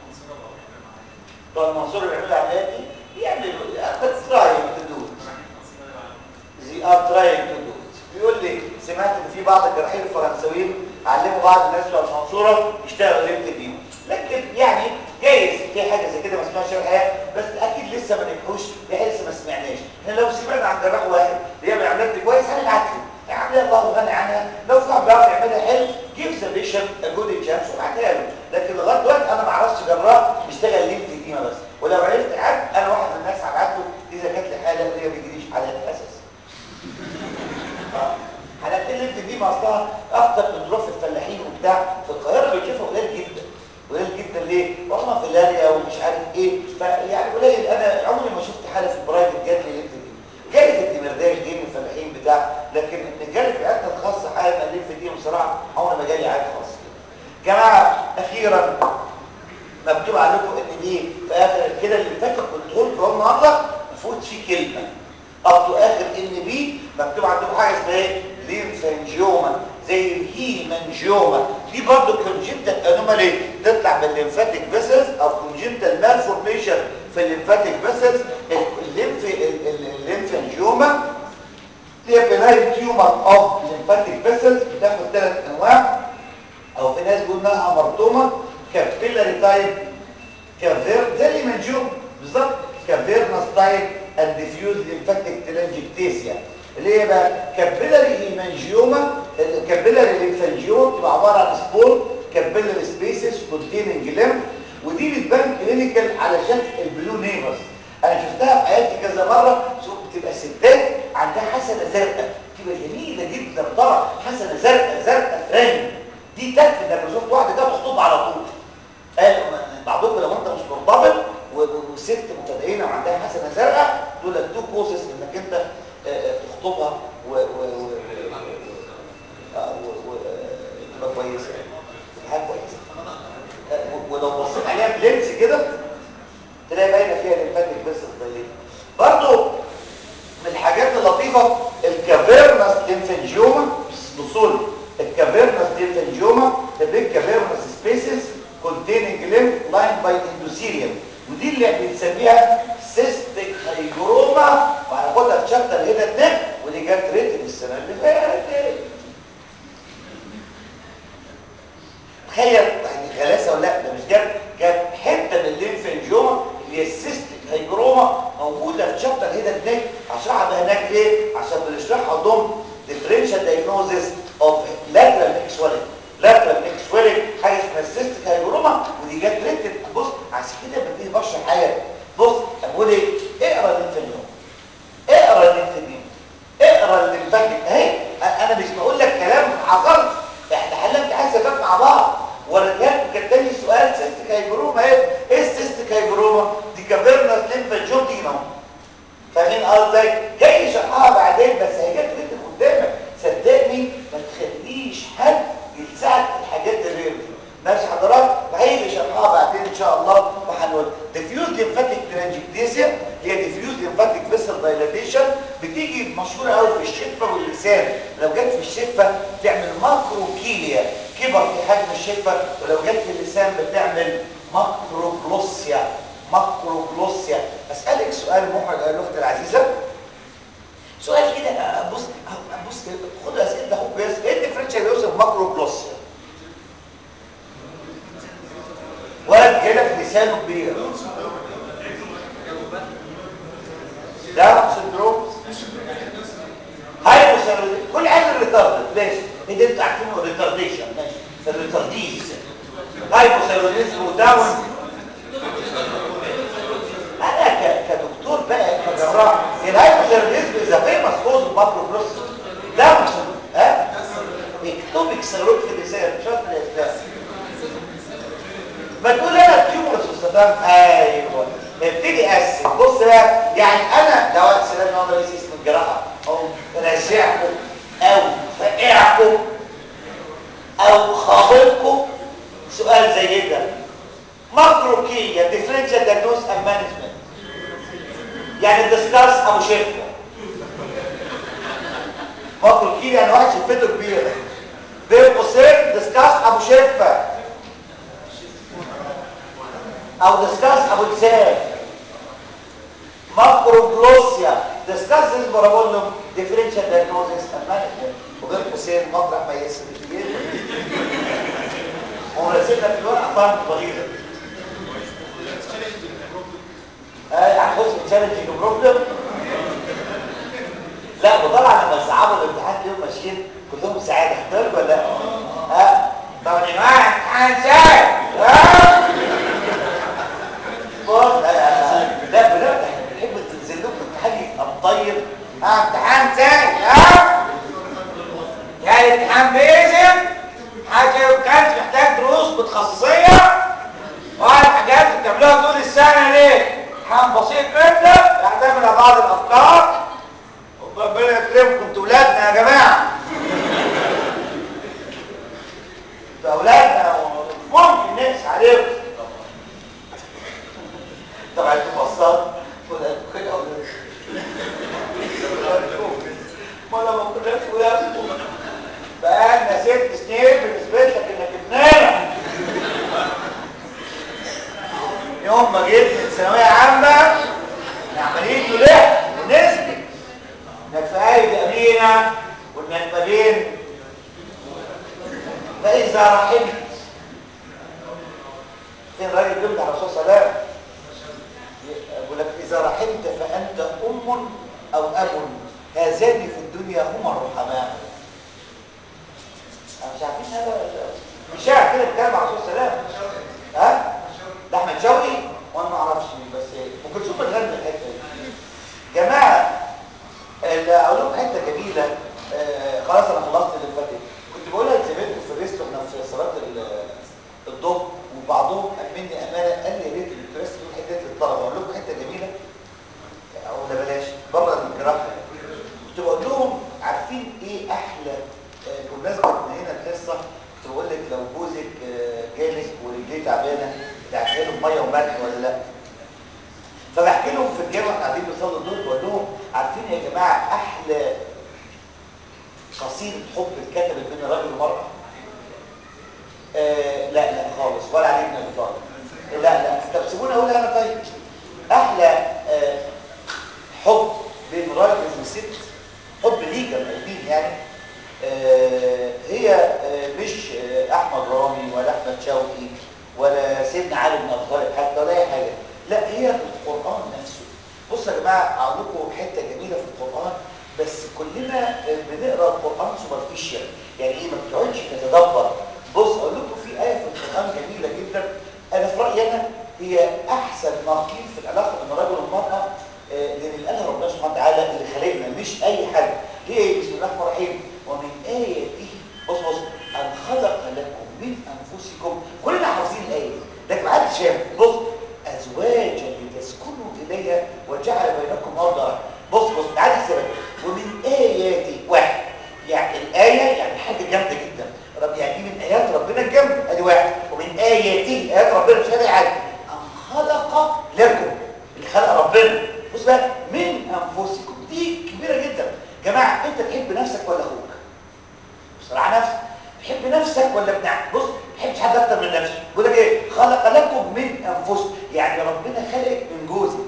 بتوع المنصوره بيعملوا العمليات دي؟ بيعملوا تراينج تو دو. زي تراينج تو دو. بيقول لي سمعت ان في بعض الجراحين الفرنساويين علموا بعض الناس بتوع المنصوره يشتغلوا ليمف دي، لكن يعني جايز في حاجه زي كده ما اسمهاش الحياه، بس اكيد لسه ما نجحوش، لسه ما سمعناش. احنا لو سمعنا عن جراح واحد بيعمل عمليات دي كويس هنبعت له عمليه الله غني عنها. لو في واحد بيعرف يعملها حلو جيف ذا بيشنت ا جود تشانس وابعتها له. لكن لغايه دلوقتي انا ما اعرفش جراح بيشتغل ليمف ديما بس، ولو عرفت حد انا واحد من الناس هبعت له اذا كانت لي حاله اللي هي ما بيجيليش حالات اساسا. حالات الليمف ديما اصلها اكتر من ظروف الفلاحين وبتاع في القاهره بيشوفها قليل جدا. قليل جدا ليه؟ والله فيلاريا ومش عارف ايه، فيعني قليل. انا عمري ما شفت حاله في البرايفت جات لي ليمف دي. جالي في الدمرداش دي من الفلاحين بتاع، لكن ان جالي في العيادة الخاصه حاله الليمف دي بصراحه عمري ما جالي عيادة خاصه. جماعه اخيرا مكتوب عليكم ان دي في اخر كده اللي فاتت كنت قلت هو النهارده المفروض في كلمه اب اخر ان بي مكتوب عندكم حاجه اسمها ايه؟ ليمفانجيوما زي الهيمانجيوما. دي برضه كونجنتال انومالي تطلع بالليمفاتيك فيسلز او كونجنتال مالفورميشن في الليمفاتيك فيسلز. الليمفانجيوما هي بناين تيومر اوف ليمفاتيك فيسلز بتاخد 3 انواع، او في ناس بيقولوا انها امرتوما كابيلاري تايب كافير زي الهيمانجيوما بالظبط كافيرنس تايب and diffuse lymphatic telangiectasia اللي هي بقى كابيلاري هيمانجيوما. الكابيلاري ليمفانجيوما بتبقى عباره عن سبور كابيلاري سبيسز كونتيننج ليمف، ودي بتبان كلينيكال على شكل البلو نيفرز. انا شفتها في حياتي كذا مره. بتبقى ستات عندها حسنه زرقاء بتبقى جميله جدا طبعا، حسنه زرقاء فرانك دي تكفي انك لو شفت واحده كده تخطبها على طول. قال بعضكم لو انت مش مرتبط وست متدينه وعندها حسنه زرقاء دول تو كوزز انك انت تخطبها تبقى كويسه، تبقى حاجه كويسه. لينس كده تلاقي باينه فيها الليمفاتيك فيسل دايليت. برضو من الحاجات اللطيفه الكافيرنس ليمفانجيوما. بصوا الكافيرنس ليمفانجيوما ده بيج كافيرنس سبيسز containing lymph lined by endothelium، ودي اللي بنسميها سيستيك هايجروما، وهناخدها في شابتر هنا النك، ودي جت ريتن السنه اللي فاتت. تخيل يعني غلاسه ولا لا؟ ده مش جت حته من الليمفانجيوما اللي هي السيستيك هايجروما موجوده في شابتر هنا النك. هشرحها بقى هناك ليه؟ عشان بنشرحها ضمن differential diagnosis of lateral neck swelling. lateral neck swelling حاجه اسمها السيستيك هايجروما، ودي جت ريتن. بص عشان كده لما تيجي بشرح حاجه بص بقول ايه؟ اقرا الليمفانجيوما، اقرا الليمفانجيوما، اقرا الليمفاتيك اهي. انا مش بقول لك كلام ما حصلش، احنا حلنا امتحان ثبات مع بعض وريتها لكم. كان تاني سؤال سيستيك هايجروما اهي. ايه السيستيك هايجروما؟ دي كافيرنس ليمفانجيوم دي نوم. فاهمين قصدي؟ جاي شرحها بعدين بس هي جت ريتن قدامك. صدقني ما تخليش حد يلسعك في الحاجات الرير دي. ماشي حضرتك؟ هيجي شرحها بعدين ان شاء الله وهنقول ديفيوز ليمفاتيك ترانجكتيزيا هي ديفيوز ليمفاتيك فيسل دايلاتيشن، بتيجي مشهوره قوي في الشفه واللسان. لو جت في الشفه بتعمل ماكروكيليا، كبر في حجم الشفه، ولو جت في اللسان بتعمل ماكروجلوسيا. ماكروجلوسيا. اسالك سؤال محرج يا الاخت العزيزه، سؤال كده. بص خد اسئله اخوك بس. ايه الديفرنشال يوسف ماكروجلوسيا؟ ولد كده في لسانه كبير، داون سندروم، هايبوثايرويدزم، كل حاجه ريتاردد. ماشي ده انتوا عارفينه ريتارديشن. ماشي الريتارديز هايبوثايرويدزم وداون. انا كدكتور بقى كجراح الهايبوثايرويدزم از فيمس كوز اوف ماكروجلوسيا. داون ها اكتوبيك ثايرويد في اللسان شاطر يا استاذ. ما تقول انا التيومرز والصدام. ايوه ابتدي اقسم. بص بقى يعني انا لو احسن انا رئيس اسم الجراحه او رازعكم او فقعكم او خابطكم سؤال زي ده، ماكروكيليا ديفرنشال دايجنوز اند مانجمنت، يعني ديسكاس ابو شفه. ماكروكيليا يعني واحد شفته كبيره، بين قوسين ديسكاس ابو شفه او ديسكاس ابو لسان. ماكروجلوسيا ديسكاس از بارابولوم ديفرنشال دايجنوزيس اند مانجمنت، وبين قوسين مطرح ما يسري هو راسلنا في الورقه طعم بغيره. هنخش في تشالنجينج بروبلم. لا وطبعا لما صعبوا الامتحان كده ماشيين كلهم سعاده. هتقول ولا لا؟ طبعا يا جماعه امتحان سهل. لا بجد احنا بنحب تنزل لكم امتحان يبقى مطير. امتحان سهل. يعني امتحان بيزم حاجه كانت محتاج دروس متخصصيه وعلى حاجات بتعملوها طول السنه ليه؟ امتحان بسيط جدا يعتمد على بعض الافكار. ربنا يكرمكم انتوا ولادنا يا جماعه. انتوا اولادنا ممكن نقسى عليكم. طبعا انتوا بصات ولادكم كده ما لما كناش ولادكم بقالنا 6 سنين بنثبت لك انك ابننا. يوم ما جيت من ثانويه عامه عمالين نلح ونثبت انك في ايدي امينه وانك ما بين. فاذا رحمت فين الراجل بيمدح الرسول صلى الله عليه وسلم يقول لك اذا رحمت فانت ام او اب، هذان في الدنيا هما الرحماء. مش عارفين هذا مش شاعر كده بيتكلم على الرسول صلى الله عليه وسلم. ده احمد شوقي وانا ما اعرفش بس ام كلثوم بتغني الحته دي. جماعه اقول لكم حته جميله. خلاص انا خلصت اللي فاتت. كنت بقولها لزميلكم في الريست واحنا في صلاه الظهر وبعضهم قال مني امانه قال لي يا ريت الريست دول حته للطلبه. اقول لكم حته جميله او لا بلاش بره الجراحه. كنت بقول لهم عارفين ايه احلى بمناسبه ان هنا القصه كنت بقول لك لو جوزك جالك ورجليه تعبانه تعملي له ميه وملح ولا لا؟ فبحكي لهم في الجامعه قاعدين بيصلوا الظهر بقول لهم عارفين يا جماعه احلى قصيده حب اتكتبت بين الراجل والمراه؟ لا خالص، ولا علي بن ابي طالب. لا طب سيبوني اقولها انا. طيب احلى حب بين راجل وست، حب ليجل قلبين يعني، هي مش احمد رامي ولا احمد شوقي ولا سيدنا علي بن ابي طالب حتى ولا اي حاجه، لا هي القران نفسه. بصوا يا جماعه اقول لكم حته جميله في القران، بس كلنا بنقرا القران سوبرفيشال، يعني ايه ما بتقعدش تتدبر. بص اقول لكم في ايه في القران جميله جدا، انا في رايي انا هي احسن ما قيل في العلاقه بين الرجل والمراه، لان اللي قالها ربنا سبحانه وتعالى اللي خلقنا مش اي حد. هي ايه؟ بسم الله الرحمن الرحيم، ومن اياته بص ان خلق لكم من انفسكم، كلنا حافظين الايه لكن ما حدش شاف. بص ازواجا لتسكنوا اليها وجعل بينكم موده. بص تعالى احسبها، ومن اياته واحد، يعني الايه يعني حاجه جامده جدا، رب يعني دي من ايات ربنا الجامده، ادي واحد. ومن اياته ايات ربنا مش هذا عادي، ان خلق لكم، اللي خلق ربنا. بص بقى من انفسكم دي كبيره جدا. يا جماعه انت تحب نفسك ولا اخوك؟ بصراحه نفسك تحب نفسك ولا ابنك؟ بص ما تحبش حد اكتر من نفسه. بيقول لك ايه؟ خلق لكم من انفسكم، يعني ربنا خلقك من جوزك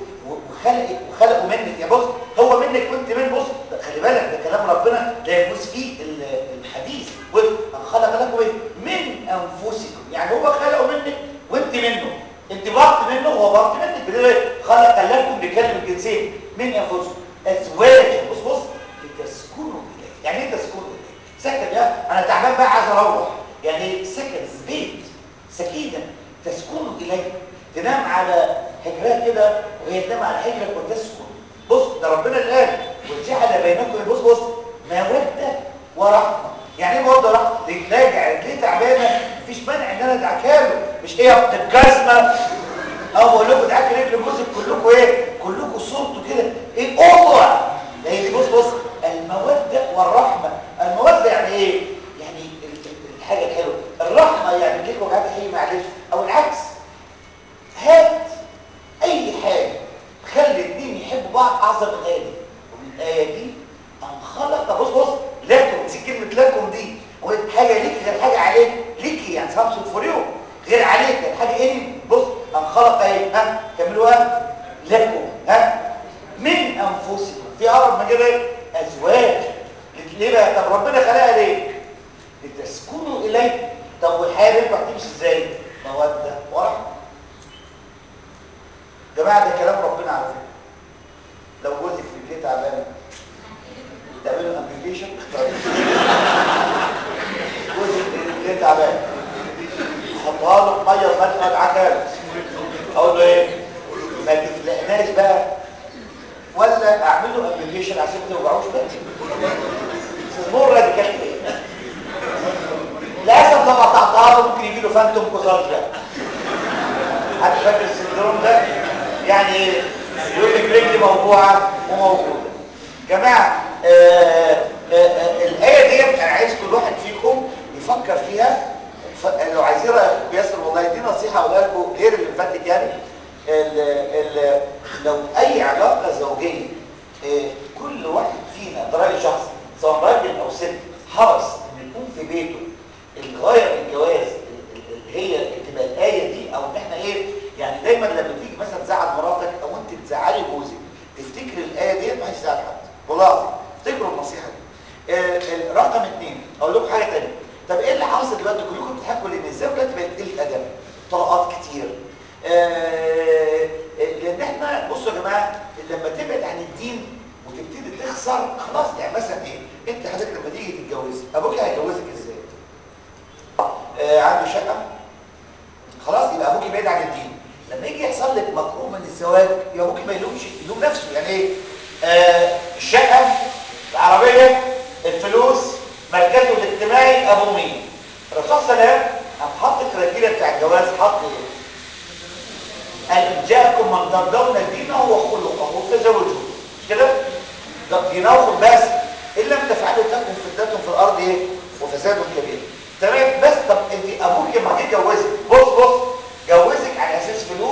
وخلقه منك. يا بص هو منك وانت من، بص خلي بالك ده كلام ربنا لا يجوز فيه الحديث. بص خلق لكم ايه؟ من انفسكم، يعني هو خلقه منك وانت منه، انت برض منه وهو برض منك. بيقول ايه؟ خلق لكم بكلمه الجنسين من انفسكم ازواجا، بص لتسكنوا اليه. يعني ايه تسكنوا اليه؟ سكن، يا انا تعبان بقى عايز اروح، يعني سكن بيت، سكينه تسكنوا اليه، تنام على حجرها كده وهي تنام على حجرك وتسكن. بص ده ربنا اللي قال وجعل بينكم، بص موده ورحمه. يعني ايه موده ورحمه؟ راجع رجليه تعبانه مفيش مانع ان انا ادعكها له، مش ايه الجزمه او بقول لكم ادعكوا رجل جوزك كلكم ايه؟ كلكم صورته كده ايه اوضع. هي دي بص الموده والرحمه. الموده يعني ايه؟ يعني الحاجه الحلوه. الرحمه يعني ليك وجعات حي معلش، او العكس. هات اي حاجه تخلي الاتنين يحبوا بعض اعظم من الايه دي. ومن الايه دي ان خلق، بص لكم، دي كلمه لكم دي حاجه ليك غير حاجه عليك، ليكي يعني سامسونج فور يو غير عليك يعني حاجه ايه. بص ان خلق ايه؟ كملوها لكم من انفسكم، في اقرب من كده ايه؟ ازواج. ليه بقى؟ طب ربنا خلقها ليه؟ لتسكنوا اليه. طب والحياه بينكم هتمشي ازاي؟ موده ورحمه. جماعه ده كلام ربنا على فكره. لو جوزك في البيت تعبان تعملوا ابلكيشن، جوزك في البيت تعبان حطها له في ميه وملح وادعكها له، اقول له ايه؟ ما تفلقناش بقى، ولا اعمل له ابلكيشن عشان ما توجعوش بقى. المره دي كانت ايه؟ للاسف لو قطعتها له ممكن يجي له فانتوم كوزاج بقى. حد فاكر السندروم ده؟ يعني ايه؟ يقول لك رجلي موجوعه وموجوده. جماعه الايه ديت انا عايز كل واحد فيكم يفكر فيها. لو عايزين رايكم ياسر، والله دي نصيحه اقولها لكم غير اللي فاتت يعني. لو اي علاقه زوجيه كل واحد فينا ده راي شخصي سواء راجل او ست حرص ان يكون في بيته الغايه من الجواز اللي هي تبقى الايه دي، او ان احنا ايه يعني دايما لما تيجي مثلا تزعل مراتك او انت تزعلي جوزك تفتكر الايه دي ما هيزعل حد. والله افتكروا النصيحه دي. رقم 2 اقول لكم حاجه ثانيه. طب ايه اللي حاصل دلوقتي؟ كلكم بتحكوا لان الزوجه دلوقتي بقت قله ادب، طلقات كتير. لان احنا بصوا يا جماعه لما تبعد عن الدين وتبتدي تخسر خلاص. يعني مثلا ايه؟ انت حضرتك لما تيجي تتجوزي ابوك هيجوزك ازاي؟ عنده شقه خلاص يبقى ابوك بعيد عن الدين. لما يجي يحصل لك مكروه من الزواج يبقى ابوك ما يلومش، يلوم نفسه. يعني ايه؟ الشقه، العربيه، الفلوس، مركزه الاجتماعي، ابو مين؟ الرسول صلى الله عليه وسلم قام حط الكراكيبه بتاع الجواز، حط ايه؟ قال ان جاءكم من ترضون دينه وخلقه فزوجوه. مش كده؟ دينه بس ان لم تفعلوا تكن فتنه في الارض ايه؟ وفساد كبير. تمام. بس طب انت ابوك لما جه جوزك، بص جوزك على اساس فلوس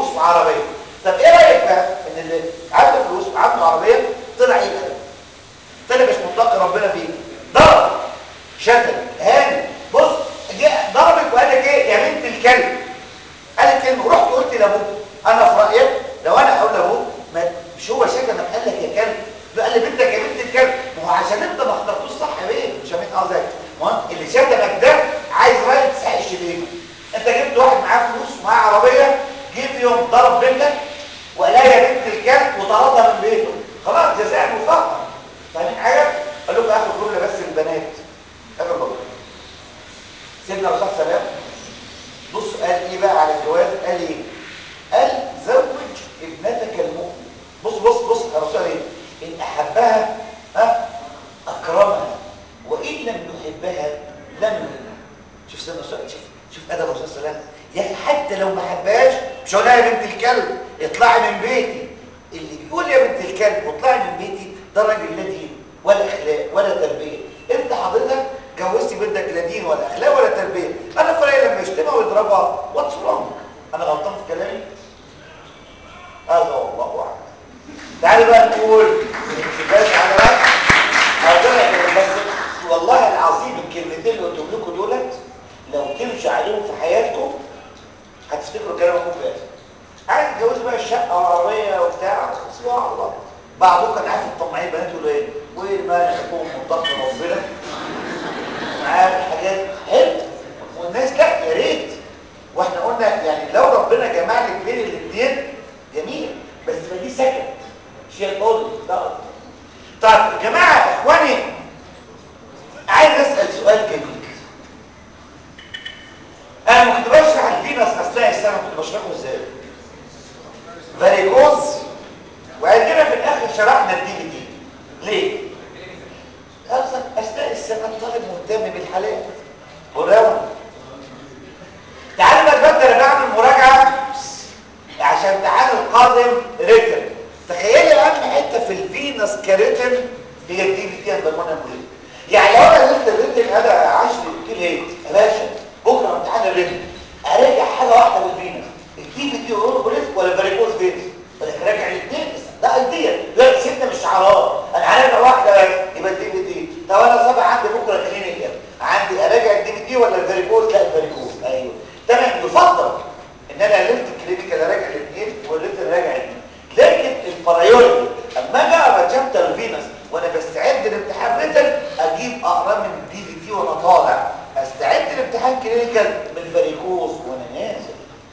عليه السلام بص قال ايه بقى على الجواز؟ قال ايه؟ قال زوج ابنتك المؤمن. بص الرسول ايه؟ ان احبها اكرمها وان لم يحبها لم يهنها. شوف سيدنا الرسول، شوف ادب الرسول صلى الله عليه وسلم. يعني حتى لو ما حبهاش مش هقول لها يا بنت الكلب اطلعي من بيتي. اللي بيقول يا بنت الكلب واطلعي من بيتي ده راجل لا دين ولا اخلاق ولا تربيه. انت حضرتك جوزتي بنتك لا دين ولا اخلاق ولا تربيه. انا فرق لما يشتمها ويضربها واتس رونج؟ انا غلطان في كلامي؟ هذا والله اعلم. تعالوا بقى نقول بس على بقى بس والله العظيم الكلمتين اللي قلتهم لكم دولت لو تمشوا عليهم في حياتكم هتفتكروا كلام ابوك ده. عايز تتجوزوا بقى الشقه والعربيه وبتاع خلاص على الله. بعضكم كان عارف الطماعين البنات يقولوا ايه؟ وايه المانع يكون منطق ربنا معاه حاجات حلو والناس لا يا ريت. واحنا قلنا يعني لو ربنا جمع لك بين الاثنين جميل بس ما دي سكن شيء القول ده. طيب يا جماعه اخواني عايز اسال سؤال جميل. انا كنت بشرح الفينس اثناء السنه كنت بشرحه ازاي؟ فاريكوز وعندنا في الاخر شرحنا الدي دي. ليه؟ اصلا اثناء السنه الطالب مهتم بالحالات وراوند. تعالوا بقى دلوقتي انا بعمل مراجعه عشان امتحان القادم ريتن. تخيلي اهم حته في الفينس كريتن هي الدي في تي بالمونيا بوليت. يعني لو انا نزلت الريتن هذا 10 قلت لي ايه يا باشا بكره امتحان الريتن اراجع حاجه واحده بالفينس الدي في تي بوليت ولا فاريكوز فينس ولا راجع الاثنين؟ ده ايديا لا سيبنا من الشعارات. انا هراجع واحده بس يبقى الدي في تي. طب انا صبح عندي بكره كلينيكال عندي اراجع الدي في تي ولا الفاريكوز؟ لا الفاريكوز. ايوه تمام. يفضل ان انا قلت الكلينيكال اراجع الاثنين والريتن راجع الاثنين. لكن البرايورتي اما اجي اقرا شابتر الفينس وانا بستعد لامتحان ريتن اجيب اقرا من الدي في تي وانا طالع استعد لامتحان كلينيكال من فاريكوز وانا نازل.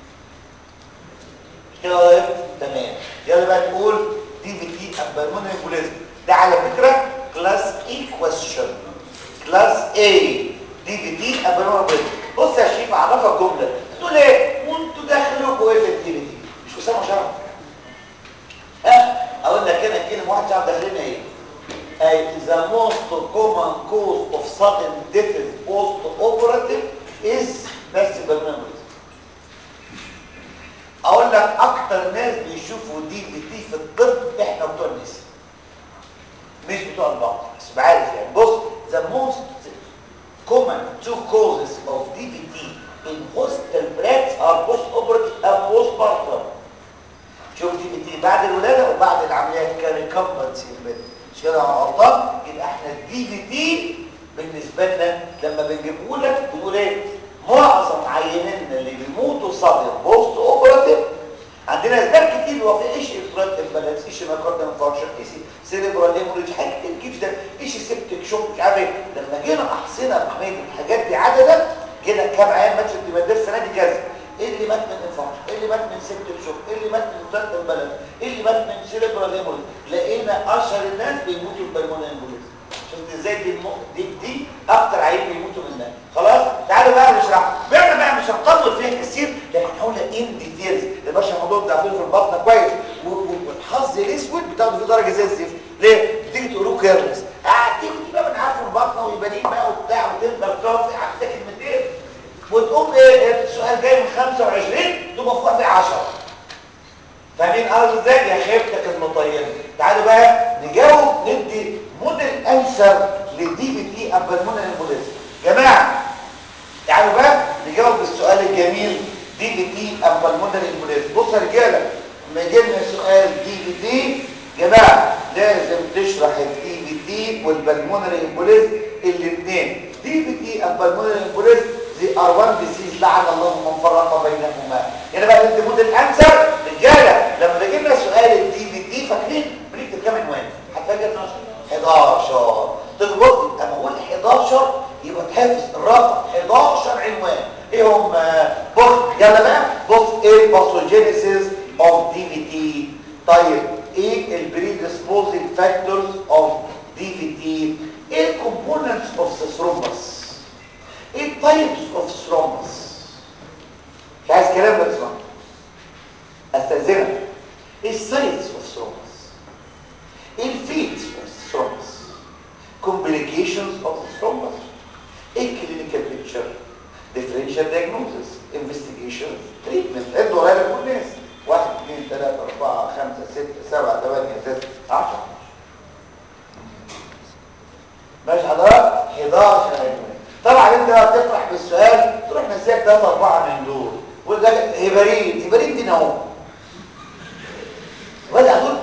كده تمام. يلا بقى نقول دي في تي بالمونري امبوليزم. ده على فكره كلاس اي كويستشن كلاس اي دي في تي بالمونري امبوليزم. بص يا شريف اعرفك جمله تقول ايه وانتوا داخلكوا ايه في الدي في تي؟ مش اسامه شرف؟ اقول لك انا كلمه واحد شعب داخلنا ايه؟ the most common cause of sudden death post-operative is بس بالمونري. اقول لك اكتر ناس بيشوفوا دي في تي في الطب احنا بتوع النساء مش بتوع البطن. بس بعرف يعني بص the most common two causes of DVT in hospital breaths are post-operative and postpartum. شوف دي في تي بعد الولاده وبعد العمليات كريكمبنسي مش كده غلطان؟ يبقى احنا الدي في تي بالنسبه لنا لما بنجيبه لك بنقول ايه؟ معظم عينينا اللي بيموتوا صدر بوست اوبراتيف عندنا اسباب كتير. هو في ايش افراط البالانس، ايش مايكارديال انفاركشن، ايش سيريبرال هيموريج، حاجات كتير جدا، ايش سيبتك شوك مش عارف ايه. لما جينا احصينا بحمايه الحاجات دي عددا جينا كام عيان مات في الدماغ السنه دي كذا. ايه اللي مات من انفاركشن؟ ايه اللي مات من سيبتك شوك؟ ايه اللي مات من افراط البالانس؟ ايه اللي مات من سيريبرال هيموريج؟ لقينا اشهر الناس بيموتوا بالمونري امبوليزم. شفت ازاي دي اكتر عيب بيموتوا منها. خلاص تعالوا بقى نشرح بعنا بقى مش هنطول فيها كتير لكن هقولها ان ديتيلز يا باشا. الموضوع ده في البطن كويس والحظ الاسود بتاخدوا فيه درجه زي الزفت. ليه؟ بتيجي تقولوا كيرلس تيجي بقى من عارف البطن ويبانين بقى وبتاع وتفضل تقف على كلمتين وتقوم ايه السؤال جاي من 25 تبقى فوق في 10. فاهمين قصدي ازاي؟ يا خيبتك المطينه. تعالوا بقى نجاوب ندي موديل انسر للدي في تي بالمونري امبوليزم. جماعه تعالوا بقى نجاوب السؤال الجميل دي في تي بالمونري امبوليزم. بصوا يا رجاله لما يجي لنا سؤال دي في تي جماعه لازم تشرح الدي في تي والبالمونري امبوليزم الاثنين. دي في تي بالمونري امبوليزم دي ار1 ديسيز لعن الله من فرق بينهما. هنا بقى ندي موديل انسر رجاله لما بيجي لنا سؤال الدي في تي فاكرين بنكتب كام عنوان؟ هتفاجئ 11 تظبط. اما اقول 11 يبقى تحفظ الرقم 11 عنوان. ايه هم؟ بص يلا بقى بص ايه الباثوجينيسيس اوف دي في تي. طيب ايه البريدسبوزنج فاكتورز اوف دي في تي؟ ايه الكومبوننتس اوف ثرومبس؟ ايه تايبس اوف ثرومبس؟ مش عايز كلام بس اسمع استاذنك. ايه السايتس اوف ثرومبس؟ ايه الفيتس اوف ثرومبس؟ complications of the thrombus. ايه clinical picture؟ differential diagnosis, investigation, treatment. عدوا ورايا كل الناس 1 2 3 4 5 6 7 8 9 10 ماشي حضرتك 11 عنوان. طبعا انت بتفرح بالسؤال تروح نسيك 3 4 من دول وده هيبرين دي اهو ولا اقول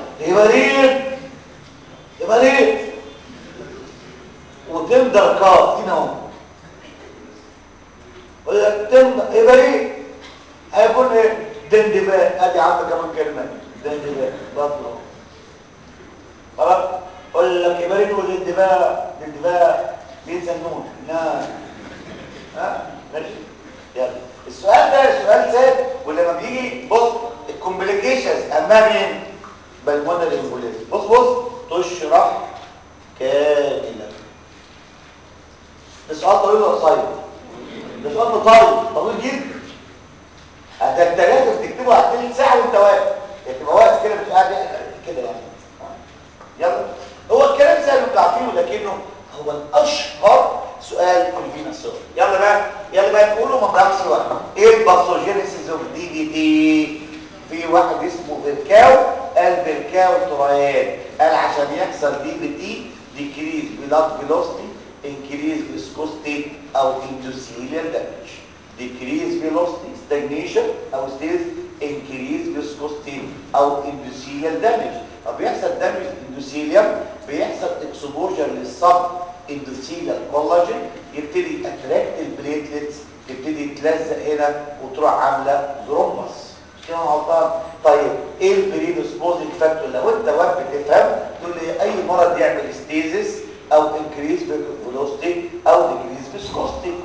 هيبرين وتندر كاف دي اهو ولا تندر هيبرين هيكون ايه دندبان. ادي عندك كمان كلمه دندبان برضه خلاص. اقول لك هيبرين دندبان بينسى النون نعم. ها ماشي يلا. السؤال ده سؤال سهل ولما بيجي بص الكومبليكيشنز اما مين بالمونري امبوليزم. بص تشرح كاملا. ده سؤال طويل ولا قصير؟ ده سؤال طويل جدا. ده انت لازم تكتبه على تلت ساعه وانت واقف. تبقى واقف كده مش قاعد كده يعني. يلا هو الكلام سهل وانتوا عارفينه لكنه هو الاشهر سؤال في الفينوسور. يلا بقى نقوله ما نضيعش وقت. ايه الباثوجينيسيس اوف دي في دي؟ في واحد اسمه فيركاو قال فيركاو تريان قال عشان يحصل دي في دي ديكريز بلاد فيلوسيتي انكريز فيسكوستي او اندوثيليال دامج. ديكريز فيلوسيتي ستاجنيشن او ستيز انكريز فيسكوستي او اندوثيليال دامج. طب بيحصل دامج اندوثيليوم بيحصل اكسبوجر للصب اندوثيليال كولاجين يبتدي اتراكت البليتلتس تبتدي تلزق هنا وتروح عامله ثرومبس. مش كده غلطان؟ طيب ايه البريدسبوزنج فاكتور؟ لو انت واقف بتفهم تقول لي اي مرض يعمل ستيزس او انكريز فيلوسيتي او ديكريز فيسكوستي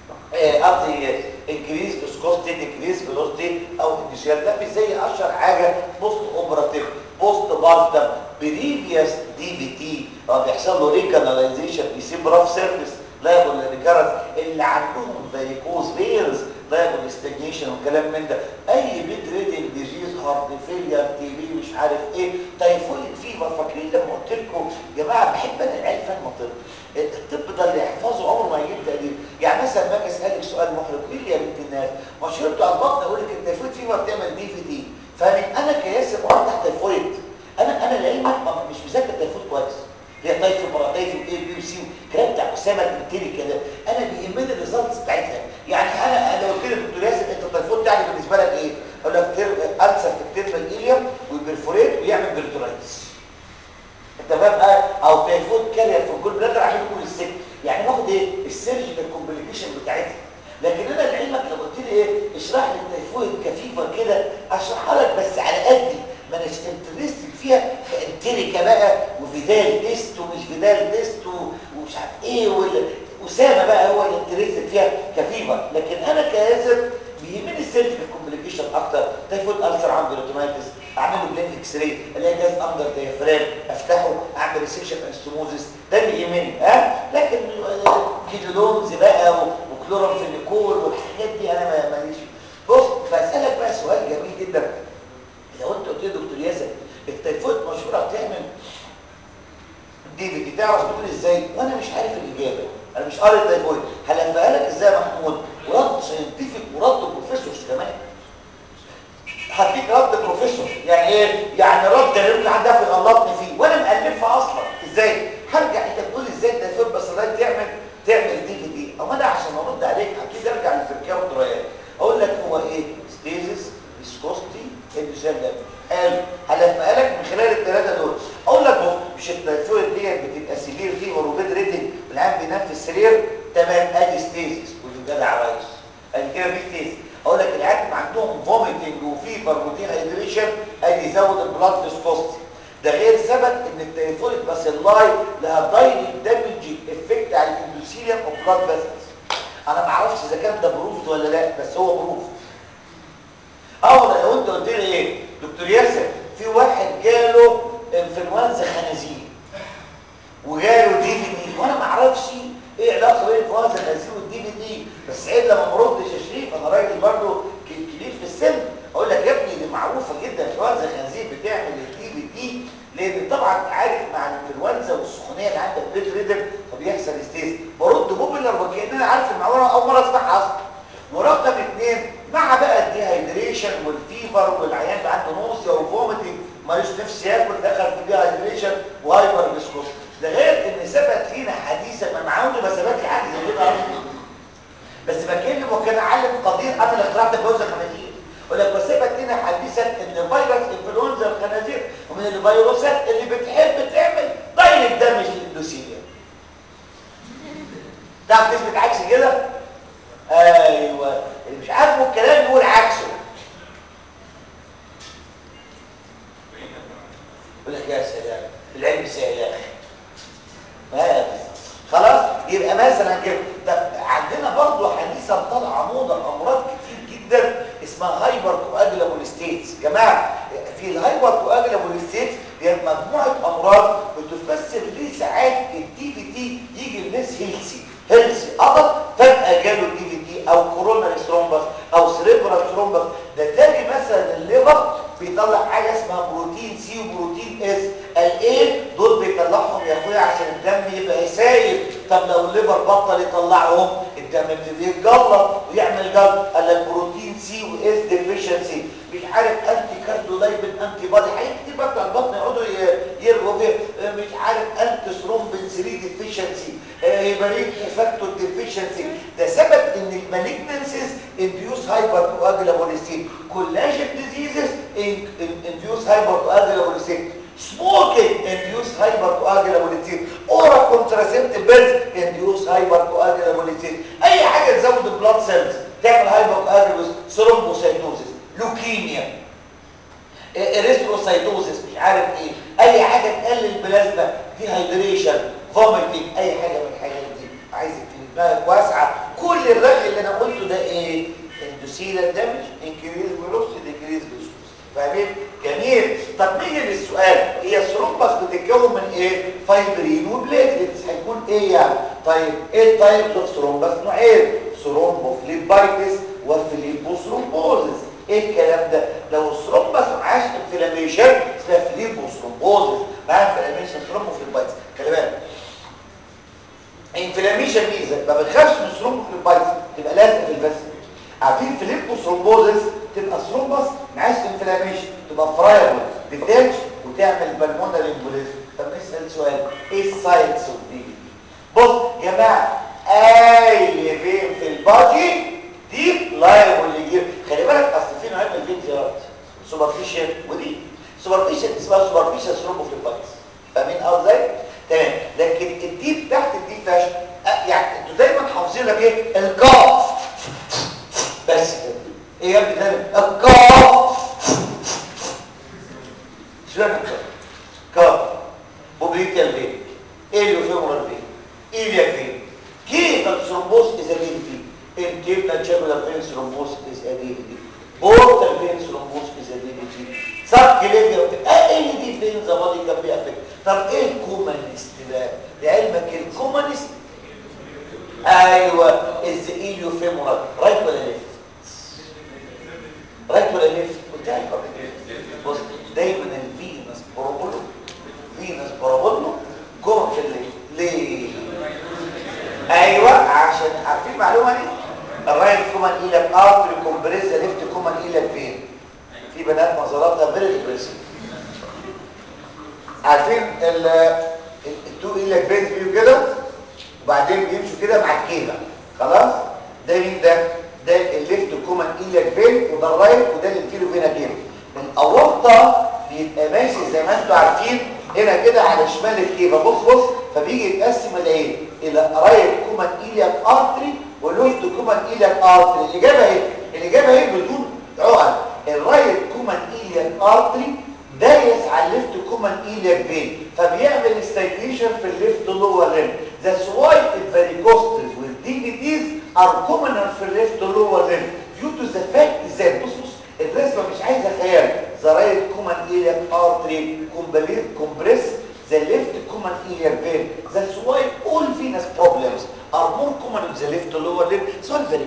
قصدي انكريز فيسكوستي ديكريز فيلوسيتي او اندوثيليال. ده مش زي اشهر حاجه بوست اوبراتيف بوست بارتم بريفيوس دي في تي بيحصل له ريكاناليزيشن بيسيب راف سيرفيس لايبل للريكارنس اللي عندهم فاريكوز فيرز لايبل ستاجنيشن والكلام من ده. اي بيت ريدنج ديزيز هارت فيلير تي بي مش عارف ايه تايفويد فيفر. فاكرين لما قلت لكم يا جماعه بحب انا العيال فاهمه طب الطب ده اللي يحفظه عمره ما يجيب تقليل. يعني مثلا ما اجي اسالك سؤال محرج قولي لي يا بنت الناس ما شربتوا على البطن اقول لك التايفويد فيفر بتعمل دي في دي. فاهم انا كياسر واحد تحت تايفويد انا لعلمك مش مذاكر تايفويد كويس. هي تايفو باراتايفو ايه بي وسي الكلام بتاع اسامه الامتري كده انا بيهمني الريزلتس بتاعتها. يعني انا قلت لك دكتور ياسر انت التايفويد يعني بالنسبه لك ايه؟ اقول لك السر في التيرمال اليوم ويبرفوريت ويعمل بيرتورايتس. انت فاهم او تايفويد كارير في الجول بلادر عشان يكون السك يعني باخد ايه؟ السيرجيكال كومبليكيشن بتاعتها. لكن انا لعلمك لو قلت لي ايه اشرح لي التايفويد كفيفر كده اشرحها لك بس على قدي ما اناش انترستد فيها كانتريكا بقى وفيدال تيست ومش فيدال تيست ومش عارف ايه واسامه بقى هو اللي انترستد فيها كفيفر. لكن انا كياسر بيهمني السيرجيكال كومبليكيشن اكتر. تايفويد السر عنده روتوماتيس اعمل له بلين اكس راي الاقي جهاز اندر دايفرام افتحه اعمل ريسكشن انستموزس ده اللي يهمني لكن كيدولونز بقى وكلورامفينيكول والحاجات دي انا ماليش. بص بسالك بقى سؤال جميل جدا. لو انت قلت لي دكتور ياسر التايفويد مشهوره بتعمل دي تعرف تقول ازاي وانا مش عارف الاجابه. انا مش قاري التايفويد هلفها لك ازاي يا محمود ورد ساينتفك ورد بروفيسورز كمان. هديك رد بروفيسور يعني ايه؟ يعني رد اللي ممكن حد ياخد غلطني فيه وانا مالفها اصلا. ازاي؟ هرجع انت بتقول ازاي التايفويد بس لا تعمل دي في دي. او انا عشان ارد عليك اكيد ارجع للفركاوي والدريات اقول لك هو ايه؟ ستيزس فيسكوستي اندوثيليال دامج. قال هلفها لك من خلال الثلاثه دول. اقول لك بص مش التايفويد ديت بتبقى سيفير فيفر وبيد ريتنج والعيان بينام في السرير تمام ادي ستيزس ودي جدع يا ريس ادي كده في ستيزس. اقول لك العيان عندهم فوميتنج وفيفر ودي هايدريشن ادي يزود البلاد فيسكوستي. ده غير ثبت ان التايفويد باسيلاي لها دايركت دامج افكت على الاندوثيليوم اوف بلاد فيسلز. انا ما اعرفش اذا كان ده بروفد ولا لا بس هو بروفد. لو انت قلت لي ايه دكتور ياسر في واحد جاله انفلونزا خنازير وجاله دي في دي وانا ما اعرفش ايه علاقه بين الانفلونزا الخنازير والدي في دي بس عيب لما ما ردش يا شريف، انا راجل برضه كبير في السن، اقول لك يا ابني دي معروفه جدا انفلونزا الخنازير بتعمل التي بي تي، لان طبعا عارف مع الانفلونزا والسخونيه اللي عندك بيت ريدم فبيحصل ستيز، برد بوبلر وكأن انا عارف المعلومه اول مره اسمعها اصلا. ورقم 2 مع بقى الديهايدريشن والفيفر والعيان بقى عنده نوسيا وفوميتنج ماليش نفس ياكل، دخل في ديهايدريشن وهايبر فيسكوس. ده غير ان ثبت فينا حديثا، ما معاونه ما ثبت لي حاجه زي كده بس بكلم وكان عالم قدير انا اللي اخترعت الفيروس الخنازير. يقول لك وثبت لنا حديثا ان فيروس انفلونزا الخنازير ومن الفيروسات اللي بتحب تعمل دايركت دامج للاندوثيليوم. تعرف تثبت عكس كده؟ ايوه، اللي مش عاجبه الكلام يقول عكسه. يقول لك يا سلام العلم سهل يا اخي. خلاص يبقى مثلا كده. طب عندنا برضه حديثا طالعه موضه امراض كتير جدا اسمها هايبر كواجلابل ستيتس. جماعه في الهايبر كواجلابل ستيتس هي مجموعه امراض بتفسر ليه ساعات الدي في تي يجي الناس هيلسي قبض فجاه جاله الدي في تي او كوروناري ثرومبس او سريبرال ثرومبس. ده تاني مثلا الليفر بيطلع حاجه اسمها بروتين سي وبروتين اس، الايه دول بيطلعهم يا اخويا عشان الدم يبقى سايب. طب لو الليفر بطل يطلعهم الدم يبتدي يتجلط ويعمل جلط. قال لك بروتين سي واس ديفيشنسي، مش عارف انتي كاردولايبين انتي بادي، حاجات كتير بقى بتاع البطن يقعدوا يرغوا فيها، مش عارف انتي ثرومبين 3 ديفيشنسي، هيبرين فاكتور ديفيشنسي. ده ثبت ان المالجنسيز انديوس هايبر كواجلابل ستيت، كولاجين ديزيزز انديوس هايبر كواجلابل ستيت، smoking induce hypercoagulability، oral contraceptive pills induce hypercoagulability. اي حاجه تزود البلاد سيلز تعمل hypercoagulability، ثرومبوسايتوزيس، لوكيميا، اريثروسايتوزيس، مش عارف ايه، اي حاجه تقلل البلازما، ديهايدريشن، فوميتنج، اي حاجه من الحاجات دي. عايزك دماغك واسعه. كل الرغي اللي انا قلته ده ايه؟ اندوثيليال دامج، انكريز فيلوسيتي، ديكريز فيسكوس. فاهمين؟ جميل. طب نيجي للسؤال، هي الثرومبس بتتكون من ايه؟ فايبرين وبليتلتس، هيكون ايه يعني؟ طيب ايه التايبس اوف ثرومبس؟ نوعين، ثرومبوفليبايتس وفليبوثرومبوزس. ايه الكلام ده؟ لو الثرومبس معاش انفلاميشن اسمها فليبوثرومبوزس، معاه انفلاميشن ثرومبوفليبايتس. خلي بالك انفلاميشن ميزه ما بتخافش من ثرومبوفليبايتس، تبقى لازقه في الفاسل. عارفين فليبوثرومبوزس تبقى ثرومبس معاش انفلاميشن، تبقى فرايبل ديتاتش وتعمل بالمونري امبوليزم. طب نسال سؤال، ايه الساينس اوف دي؟ بص يا جماعه، اي فين في البادي دي لايبل يجيب. خلي بالك اصل في نوعين من الفين زيارات، سوبرفيشال ودي. سوبرفيشال اسمها سوبرفيشال ثرومبوفليبايتس، فاهمين ازاي؟ تمام. لكن الديب تحت الديب فاش يعني انتوا دايما حافظين لك ايه؟ الكاف بس كده. ايه يا ابني ده؟ الكاف. شو يعني الكاف؟ كاف بوبليتيال فين، اليوفيمورال فين، ايلياك فين. كيف الثرومبوس اذا دي الكيبنا جاكولار فين ثرومبوس اذا دي بورتال فين ثرومبوس اذا دي سب كليفيا. ايه دي فين ذا بادي كان بيأفكت. طب ايه الكومانست بقى؟ لعلمك الكومانست ايوه الزئيليوفيمورال، رايت ولا ليفت؟ رايت ولا ليفت؟ قلت لك بص دايما الفينس بروبولو، فينس بروبولو جوه في الليفت. ليه؟ ايوه عشان عارفين المعلومه دي؟ الرايت كومان ايلك ارتري كومبريس، ليفت كومان ايلك فين؟ في بنات نظراتها فيري ديبريسيف. عارفين التو ايلك فين فيو كده وبعدين بيمشوا كده مع الكيبه. خلاص؟ ده مين ده؟ ده الليفت كومان ايلك فين، وده الرايت، وده الانتيريو فينا كيبه. الاورطه بيبقى ماشي زي ما انتم عارفين هنا كده على شمال الكيبه. بص فبيجي يتقسم العين الى رايت كومان ايلك ارتري وليفت كومان ايلك ارتري. الاجابه ايه؟ الاجابه ايه بدون عقد؟ الرايت كومان ايلك ارتري دايس على الليفت كومان ايلياك فين فبيعمل ستاجنيشن في الليفت لور ليم. That's why الفاريكوستلز والديفيتيز are commoner في الليفت لور ليم due to the fact that بص الرسمه مش عايزه خيال. The right common iliac artery compress the left common iliac vein. That's why all venous problems are more common in the left lower limb. سؤال very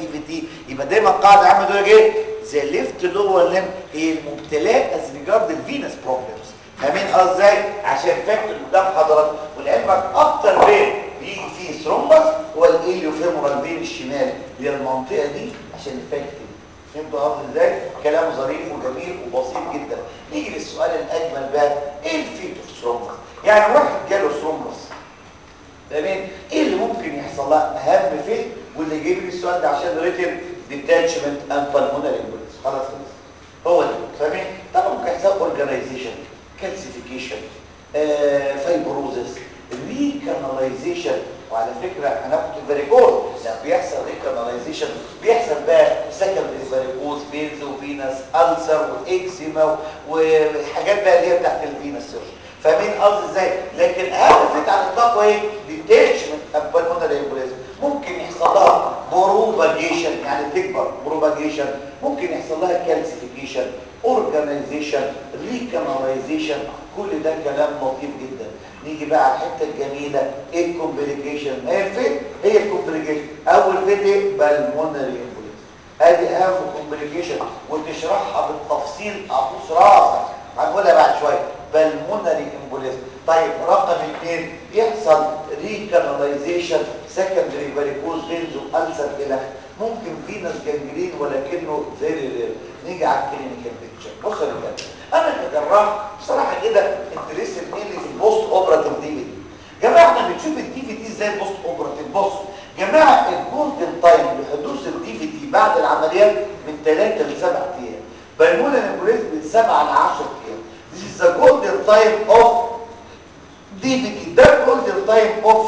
دي في تي. يبقى دايما قاعده عامه تقول لك ايه؟ ذا ليفت لور ليم هي المبتلاه از ريجارد الفينس بروبلمز. فاهمين قصدي ازاي؟ عشان فاكر قدام حضرتك. ولعلمك اكتر فين بيجي فيه ثرومبس هو الاليوفيمورال فين الشمال اللي هي المنطقه دي عشان الفاكتور. فهمتوا قصدي ازاي؟ كلامه ظريف وجميل وبسيط جدا. نيجي للسؤال الاجمل بقى، ايه الفيت اوف ثرومبس؟ يعني واحد جاله ثرومبس تمام، ايه اللي ممكن يحصل لها؟ اهم فيت، واللي جايب لي السؤال ده عشان ريتن ديتاتشمنت اند بالمونري امبوليس. خلاص هو ده فاهمين؟ طبعا ممكن يحصل اورجانيزيشن، كالسيفيكيشن، فايبروزس، ريكاناليزيشن. وعلى فكره هناخد الفاريكوز لما بيحصل ريكاناليزيشن بيحصل بقى سكندري فاريكوز، فينز وفينس ألسر واكزيما والحاجات بقى اللي هي بتاعت الفينس سيرجن. فاهمين قصدي ازاي؟ لكن اهم فكره على الاطلاق ايه؟ ديتاتشمنت اوف بالمونري امبوليزم. ممكن يحصل لها بروباجيشن يعني تكبر بروباجيشن، ممكن يحصل لها كالسيفيكيشن، اورجانيزيشن، ريكاناليزيشن. كل ده كلام لطيف جدا. نيجي بقى على الحته الجميله، ايه الكومبليكيشن؟ هي الفيت هي الكومبليكيشن. اول فيت ايه؟ بالمونري امبوليزم. ادي اهم كومبليكيشن وتشرحها بالتفصيل ابوس راسك، هنقولها بعد شويه. بالمونري امبوليزم. طيب رقم 2 يحصل ريكاناليزيشن، سكندري فاريكوز فينز والسر الى ممكن فينس جانجرين ولكنه فيري رير. نيجي على الكلينيكال بيكتشر. بص يا رجاله، انا كجراح بصراحه كده انترستد مينلي في البوست اوبراتيف دي في دي. جماعه احنا بنشوف الدي في دي ازاي البوست اوبراتيف. بص جماعه، الجولدن تايم لحدوث الدي في دي بعد العمليات من 3 ل 7 ايام. بالمونري امبوليزم من 7 ل 10 ايام. This is the golden time of DVT. ده golden time of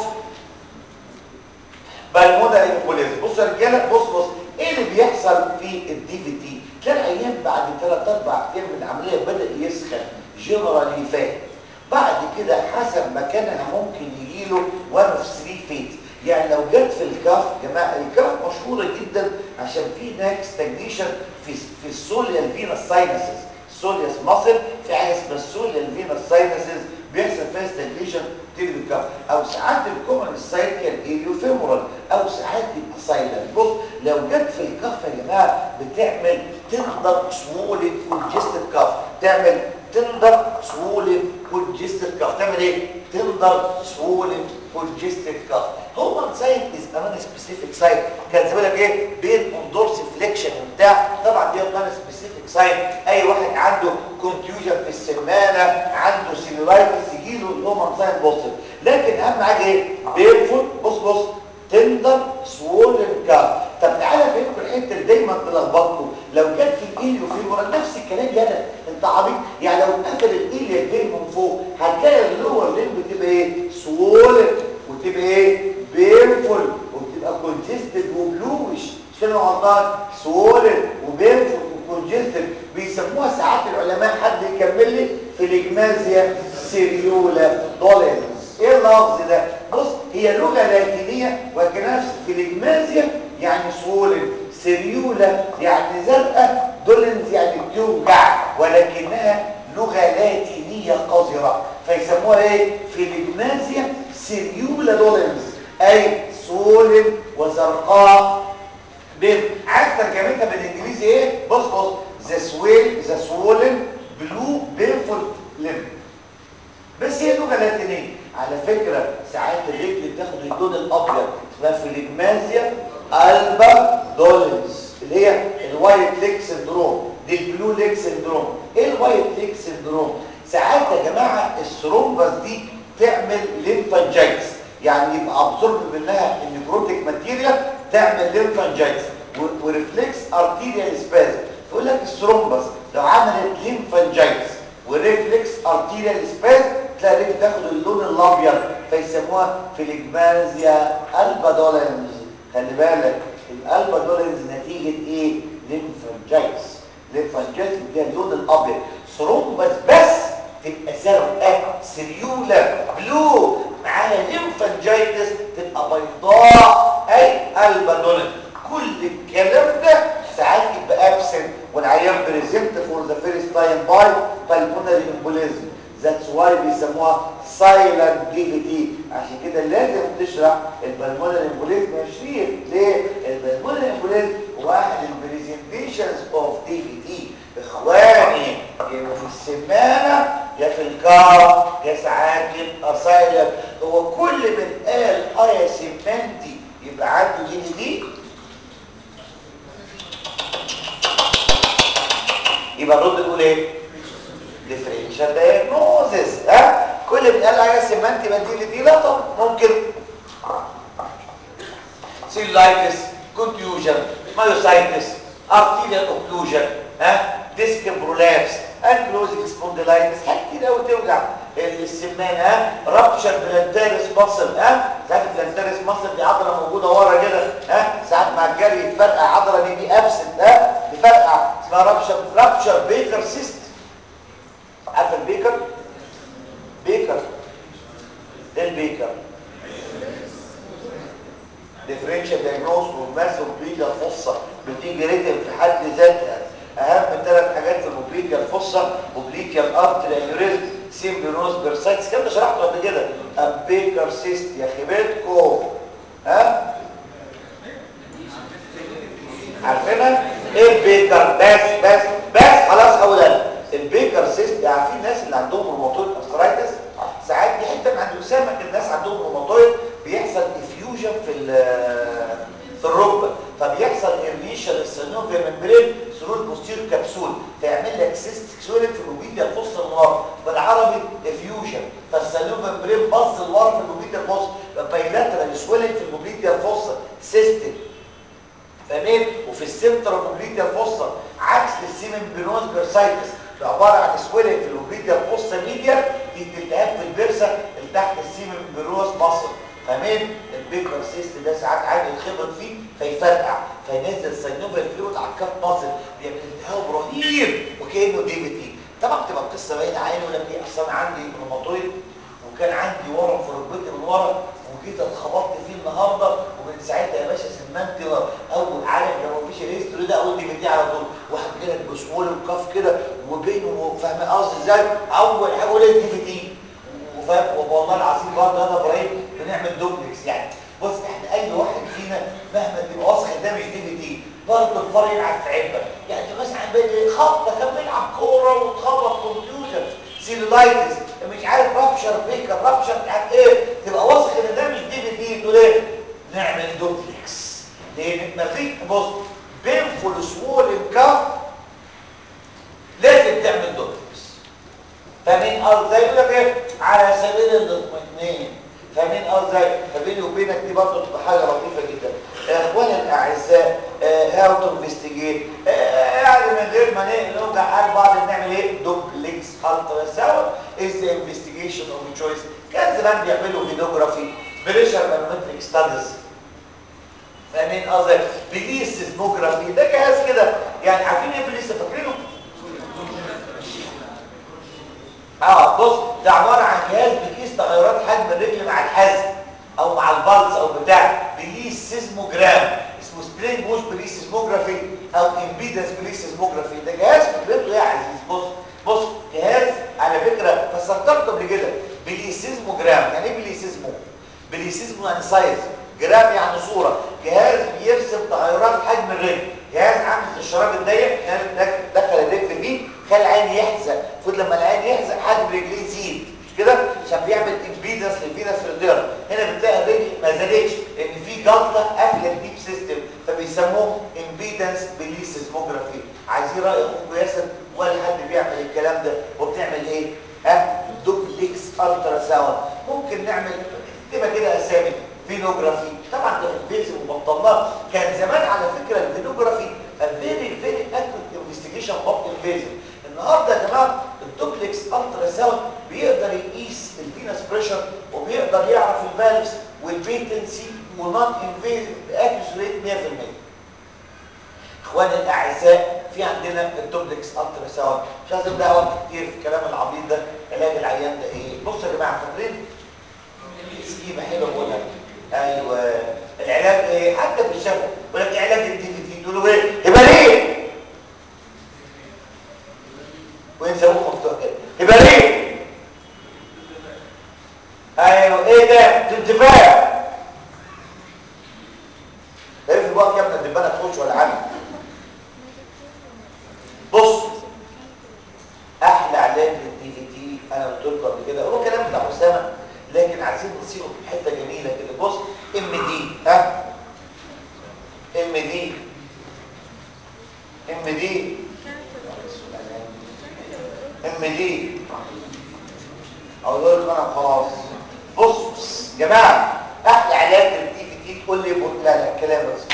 بالمونري امبوليزم. بصوا يا رجاله، بص ايه اللي بيحصل في الدي في تي؟ تلاقي العيان بعد 3 4 ايام من العمليه بدا يسخن جنرالي فات. بعد كده حسب مكانها ممكن يجي له 1 of 3 فيت. يعني لو جت في الكاف، جماعه الكاف مشهوره جدا عشان في هناك ستاجنيشن في السوليال فينس ساينسز. سولياس ماسل في حاجه اسمها السوليال فينس ساينسز بيحصل فيها ستاجنيشن تيجي الكف، او ساعات الكومن سايت كان اليوفيمورال، او ساعات يبقى سايلنت. بص لو جت في الكف يا جماعه بتعمل تندر سمول كونجستد كف، تعمل تندر سمول كونجستد كف. تعمل ايه؟ تندر سمول كونجستد كف. هو سايت از ان سبيسيفيك سايت. كان زي لك ايه؟ بين اندورس فليكشن وبتاع. طبعا دي ان سبيسيفيك سايت. اي واحد عنده كونتيوجن في السمانه، عنده سيلولايتس، يجيله اللومن ساين بوزيتيف. لكن اهم حاجه ايه؟ بينفول. بص تندر سوولن كاف. طب تعالى فهمكم الحته اللي دايما تلخبطكم. لو جت في الاليو فيمورال نفس الكلام يالا، انت عبيط. يعني لو قفل الاليا فين من فوق هتلاقي اللور لين بتبقى ايه؟ سوولن، وتبقى ايه؟ بينفول، وبتبقى كونجستد وبلوش. مش كده غلطان؟ سوولن وبينفول وكونجستد. بيسموها ساعات العلماء، حد يكمل لي، فيليجمازيا سيريولا دولينز. ايه اللفظ ده؟ بص هي لغه لاتينيه وكنفس فيليجمازيا يعني سوولن، سيريولا يعني زرقاء، دولينز يعني بتوجع، ولكنها لغه لاتينيه قذره فيسموها ايه؟ فيليجمازيا سيريولا دولينز، اي سوولن وزرقاء. عايز ترجمتها بالانجليزي ايه؟ بص ذا سوولن بلو بينفول ليم. بس هي لغه لاتينيه. على فكره ساعات الرجل بتاخد اللون الابيض اسمها فيليجمازيا البا دولينز، اللي هي الوايت ليك سندروم. دي البلو ليك سندروم. ايه الوايت ليك سندروم؟ ساعات يا جماعه الثرومبس دي تعمل ليمفانجايتس، يعني يبقى ابزورب منها النيكروتيك ماتيريال تعمل ليمفانجايتس وريفلكس ارتيريال سبازم. يقول لك الثرومبس لو عملت ليمفانجايتس وريفلكس ارتيريال سبازم تلاقي الرجل تاخد اللون الابيض فيسموها فيليجمازيا البا دولينز. خلي بالك الالبا دولينز نتيجه ايه؟ ليمفانجايتس. ليمفانجايتس بتديها اللون الابيض. ثرومبس بس تبقى زرقاء سيريولا بلو معاها ليمفانجايتس تبقى بيضاء اي البا دولينز. كل الكلام ده ساعات يبقى ابسنت والعيان بريزنت فور ذا فيرست تايم باي بالمونري امبوليزم. ذاتس واي بيسموها سايلنت دي في دي. عشان كده لازم تشرح البلمونري امبوليزم يا شريف. ليه؟ البلمونري امبوليزم كومبليكيشنز اوف دي في دي. اخواني يا في السمانه يا في الكار يا ساعات يبقى سايلنت. هو كل من قال يا سمنتي يبقى عنده دي في دي، يبقى نرد نقول ايه؟ ديفرنشال دايجنوزس. كل من قال يا سمنتي يبقى دي في دي؟ لا طب ممكن سيلايتس، كونتيوجن، مايوسايتس، ارتيريال اوكلوجن، ديسك برولابس، انكلوزنج سبونديلايتس، حاجات كتير قوي توجع السمانه. رابتشر بلانتاريس ماسل، ساعات البلانتاريس ماسل دي عضله موجوده ورا كده، ساعات مع الجري يتفرقع عضله دي ابسنت، تفرقع اسمها رابتشر بيكر سيست. عارف البيكر؟ بيكر ده البيكر ديفرنشال دايجنوز والماس اوبليكال فصه بتيجي ريتم في حد ذاتها. اهم 3 حاجات في الاوبليكال فصه: اوبليكال ارتري انيوريزم، سيمبلونوز بيرسايتس. الكلام ده شرحته قبل كده. بيكر سيست يا خيبتكم، عارفينها ايه البيكر؟ بس خلاص. اولا البيكر سيست، عارفين الناس اللي عندهم روماتويد ارثرايتس ساعات دي حته من عند اسامه الناس عندهم روماتويد بيحصل افيوجن في الركبه، فبيحصل ارنيشن السينوفيا ممبرين ثرو البوستير كبسول، فيعمل لك سيستيك سويلنج في الاوبيديا الفص الورا، بالعربي افيوجن. فالسينوفيا ممبرين باص لورا في الاوبيديا الفص، بايلاترال سويلنج في الاوبيديا الفص سيستيك، فاهمين؟ وفي السنتر اوبليكيا الفصه عكس السيمنبينوز بيرسايتس، ده عباره عن سويلنج في الاوبليكيا الفصه ميديا، دي التهاب في البرسه اللي تحت السيمنبينوز ماسل، فاهمين؟ البيكر سيست ده ساعات عادي يتخبط فيه فيفرقع فينزل سينوفيال فلويد على الكاف ماسل، بيعمل التهاب رهيب وكانه دي في تي. طبعا بتبقى القصه باينه عيني، ولا ايه؟ اصل انا عندي روماتويد وكان عندي ورم في ركبتي من ورا وجيت اتخبطت فيه النهارده، ومن ساعتها يا باشا سمنت اول عارف لو مفيش الهيستوري ده اقول دي بدي على طول، واحد كده بسمول وكف كده وبينه، فاهم قصدي ازاي؟ اول حاجه اقول دي في دي، وفاهم. والله العظيم برضه انا ابراهيم بنعمل دوبلكس يعني. بص احنا اي واحد فينا مهما تبقى واثق ده مش دي في دي برضه الفرق يلعب في علبه. يعني انت مثلا خبطه كان بيلعب كوره واتخبط كونتيوجن سيلولايتس مش عارف رابشر بيكر رابشر مش عارف ايه، تبقى واثق ان ده مش دي في دي، تقول ايه؟ نعمل دوبلكس. لان دماغيك بص بينفول سمول انكاف لازم تعمل دوبلكس، فاهمين قصدي؟ زي يقول لك ايه؟ على سبيل الاطمئنان، فاهمين قصدي؟ فبيني وبينك دي برضه تبقى حاجه لطيفه جدا. اخواني الاعزاء، هاو تو انفستيجيت، يعني من غير ما نوجع قلب بعض بنعمل ايه؟ دوبلكس الترا ساوند از ذا انفستيجيشن اوف تشويس. كان زمان بيعملوا فيديوجرافي، بريشر مانومتريك ستاديز، فاهمين قصدي؟ بليس سيزموجرافي، ده جهاز كده يعني. عارفين ايه بليس؟ فاكرينه؟ بص ده عباره عن جهاز بيقيس تغيرات حجم الرجل مع الحزم او مع البلس او بتاع، بليس سيزموجرام، اسمه سترينج موش بليس سيزموجرافي او امبيدنس بليس سيزموجرافي. ده جهاز فكرته يا عزيز، بص جهاز على فكره فسرت قبل كده. بليسيزموجرام يعني ايه بليسيزمو؟ بليسيزمو يعني سايز، جرام يعني صوره. جهاز بيرسم تغيرات حجم الرجل، جهاز عامل زي الشراب الضيق، دخل الرجل فيه خلى العين يحزق، المفروض لما العين يحزق حجم رجليه يزيد، مش كده؟ عشان بيعمل امبيدنس للفينس ريتيرن. هنا بتلاقي الرجل ما زادتش لان في جلطه قافله الديب سيستم، فبيسموه امبيدنس بليسيزموجرافي. عايزين راي اخوكم ياسر؟ ولا حد بيعمل الكلام ده؟ وبتعمل ايه؟ دوبلكس الترا ساوند. ممكن نعمل تبقى كده اسامي فينوجرافي، طبعا ده انفيزيف وبطلناه. كان زمان على فكره الفينوجرافي فيري اكيوريت انفستيجيشن بط انفيزيف. النهارده يا جماعه الدوبلكس الترا ساوند بيقدر يقيس الفينس بريشر وبيقدر يعرف الفالفز والبيتنسي ونون انفيزيف باكيوريت 100%. اخواني الاعزاء في عندنا الدوبلكس الترا ساوند، مش لازم دعوه كتير في الكلام العبيط ده. علاج العيان ده ايه؟ بصوا يا جماعه فاكرين سكيمه حلوه بقولها؟ ايوه العلاج ايه؟ حتى في الشفا يقول لك علاج الدي في تي، تقولوا ايه؟ يبقى ليه؟ وين سابوك مفتوح كده؟ يبقى ليه؟ ايوه ايه ده؟ في انتفاع. ايه في بقى يا ابني الدبانه تخش ولا حاجه؟ ام دي اقول لك انا خلاص. بص يا جماعه، احلى علاج للدي في تي تقول لي لا لا الكلام بس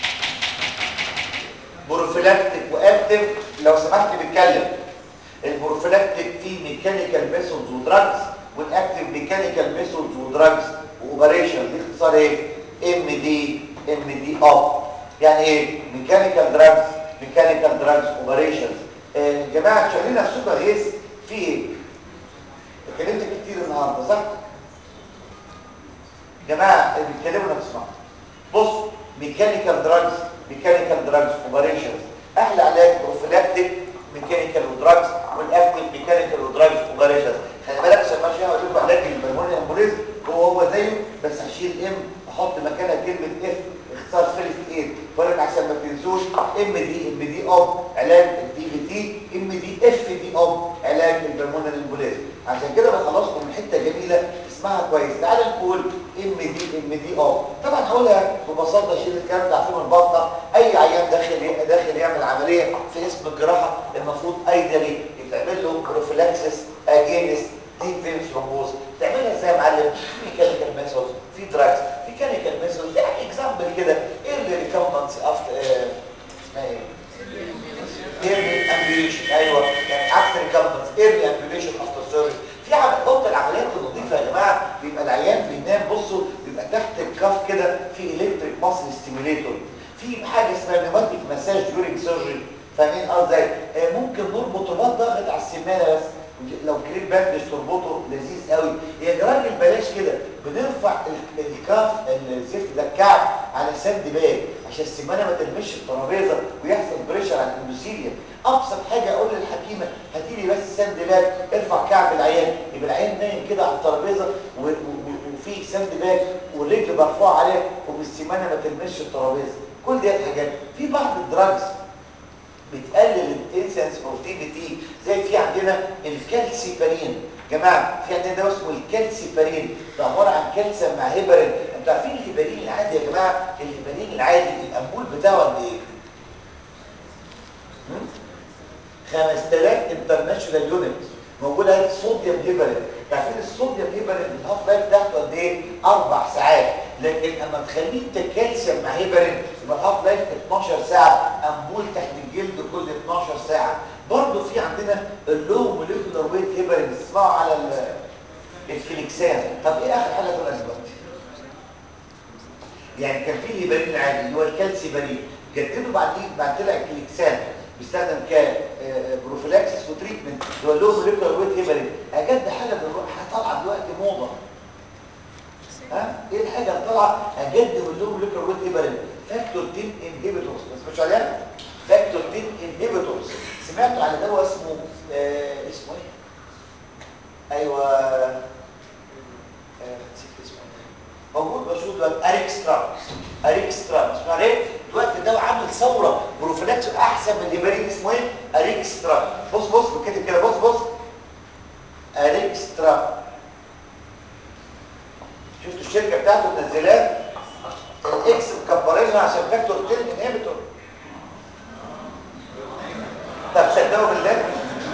بروفيلاكتيك واكتف. لو سمحت بتكلم. البروفيلاكتيك فيه ميكانيكال ميثودز ودراجز، والاكتف ميكانيكال ميثودز ودراجز واوبريشن. دي اختصار ايه؟ ام دي اب. يعني ايه؟ ميكانيكال دراجز اوبريشنز. يا جماعه شغالين نفسكم غيظ في ايه؟ اتكلمت كتير النهارده صح؟ يا جماعه اللي بيتكلموا نفسهم. بص، ميكانيكال دراجز اوبريشنز. احلى علاج بروفيلاكتيك ميكانيكال ودراجز، والاكتف ميكانيكال ودراجز اوبريشنز. خلي بالك عشان ماشي هقول لكم علاج البلمونري امبوليزم هو زيه، بس هشيل ام احط مكانها كلمه اف اختصار فيرست ايد. فانا عشان ما تنسوش ام دي اب علاج الدي في تي، ام دي اف دي اب علاج البلمونري امبوليزم. عشان كده بخلصكم من حته جميله اسمها كويس. تعال نقول ام دي اب. طبعا هقولها ببساطه، شيل الكلام ده عارفين البطنه. اي عيان داخل يعمل عمليه في اسم الجراحه المفروض ايديالي يتعمل له بروفيلاكسس اجينست ديب فين ثرومبوز. تعملها ازاي يا معلم؟ في ميكانيكال ميثودز، في دراجز. ميكانيكال ميثودز يعني اكزامبل كده ايه اللي ريكومبنس افتر اسمها ايه؟ ايرلي امبيوليشن. ايوه يعني عكس ريكومبنس ايرلي امبيوليشن افتر سيرجري. في اوضه العمليات النظيفه يا جماعه بيبقى العيان بينام. بصوا بيبقى تحت الكاف كده في الكتريك ماسل ستيميوليتور، في حاجه اسمها نيوماتيك مساج ديورنج سيرجري. فاهمين قصدي؟ ممكن نربط رباط ضغط على السمانه بس، لو كليب باندج تربطه لذيذ قوي. يا راجل بلاش كده، بنرفع الكاف الزفت ده الكعب على ساند باج عشان السمانه ما تلمش الترابيزه ويحصل بريشر على الاندوثيليوم. ابسط حاجه اقول للحكيمه هاتي لي بس ساند باج ارفع كعب العيان، يبقى العيان نايم كده على الترابيزه وفي ساند باج والرجل مرفوعه عليه والسمانه ما تلمش الترابيزه. كل دي حاجات. في بعض الدراجز بتقلل الانسنس اوف دي في تي، زي في عندنا الكالسيبارين. جماعه في عندنا ده اسمه الكالسيبارين، ده عباره عن كالسيوم مع هيبرين. انتوا عارفين الهيبرين العادي يا جماعه؟ الهيبرين العادي الامبول بتاعه قد ايه؟ 5000 انترناشونال يونت موجوده. صوديوم هيبرين، عارفين الصوديوم هيبرين الهاف لايف بتاعته قد ايه؟ 4 ساعات. لكن اما تخليه انت كالسيوم مع هيبرين يبقى الهاف لايف 12 ساعه، امبول تحت الجلد كل 12 ساعه. برضه في عندنا اللو موليكولار ويت هيبرين، اسمعوا على الفليكسان. طب ايه اخر حاجه طلعت دلوقتي؟ يعني كان في الهيبرين العادي اللي هو الكالسيبارين، جددوا بعد طلع الكليكسان بيستخدم كبروفيلاكسس وتريتمنت اللي هو اللو موليكولار ويت هيبرين. اجد حاجه طالعه دلوقتي موضه. ايه الحاجه اللي طالعه اجد واللو موليكولار ويت هيبرين؟ فاكتور 10 انهبيتورز. ما سمعتش عليها؟ فاكتور 10 انهبيتورز. سمعتوا على دواء اسمه اسمه ايه؟ ايوه نسيت اسمه. موجود مشهور دلوقتي اريكسترا. اسمه عليه دلوقتي الدواء عامل ثوره بروفيلاكس احسن من الهيبرين. اسمه ايه؟ اريكسترا. بص بكتب كده. بص اريكسترا. شفتوا الشركه بتاعته منزلاه الاكس مكبرينها عشان فاكتور 10 انهبيتور. طب صدقوا بالله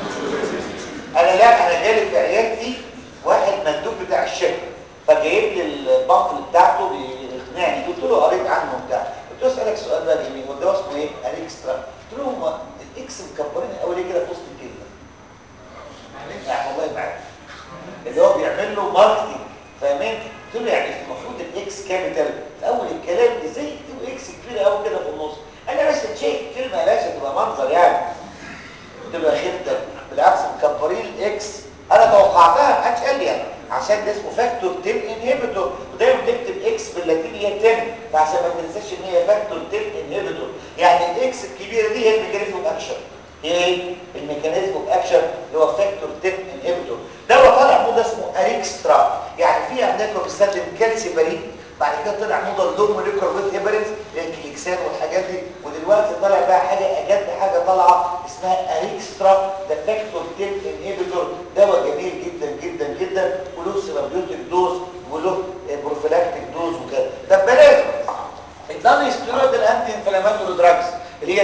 انا جالي في عيادتي واحد مندوب بتاع الشركه، فجايب لي البامفل بتاعته بيقنعني. قلت له قريت عنه وبتاع، قلت له اسالك سؤال بقى جميل، هو الدواء اسمه ايه؟ اريكسترا. قلت له هو الاكس مكبرين قوي ليه كده في وسط الكلمه؟ يعني والله ما عارف اللي هو بيعمل له ماركتنج. فاهمين؟ قلت له يعني المفروض الاكس كابيتال في اول الكلام ازاي يكتبوا اكس كبيره قوي كده في النص؟ قال لي يا باشا تشيك الكلمه يا باشا تبقى منظر يعني. قلت له يا خيرتك بالعكس مكبرين الاكس. انا توقعتها، محدش قال لي يعني عشان ده اسمه فاكتور 10 انهبيتور، ودايما بنكتب اكس باللاتيني هي 10 فعشان ما تنساش ان هي فاكتور 10 انهبيتور. يعني الاكس الكبيره دي هي الميكانيزم اوف اكشن. ايه الميكانيزم اوف اكشن اللي هو فاكتور 10 انهبيتور. دواء طالع موضه اسمه اريكسترا. يعني في عندنا بنستخدم كالسيبارين، بعد كده طلع موضه اللو موليكولار ويت هيبرينز الكليكسان والحاجات دي، ودلوقتي طالع بقى حاجه اجد حاجه طالعه اسمها اريكسترا ده فاكتور 10 انهبيتور. دواء جميل جدا جدا جدا وله ثيرابيوتيك دوز وله بروفيلاكتيك دوز وكده. طب بلاش النون ستيرويد الانتي انفلاماتوري دراجز اللي هي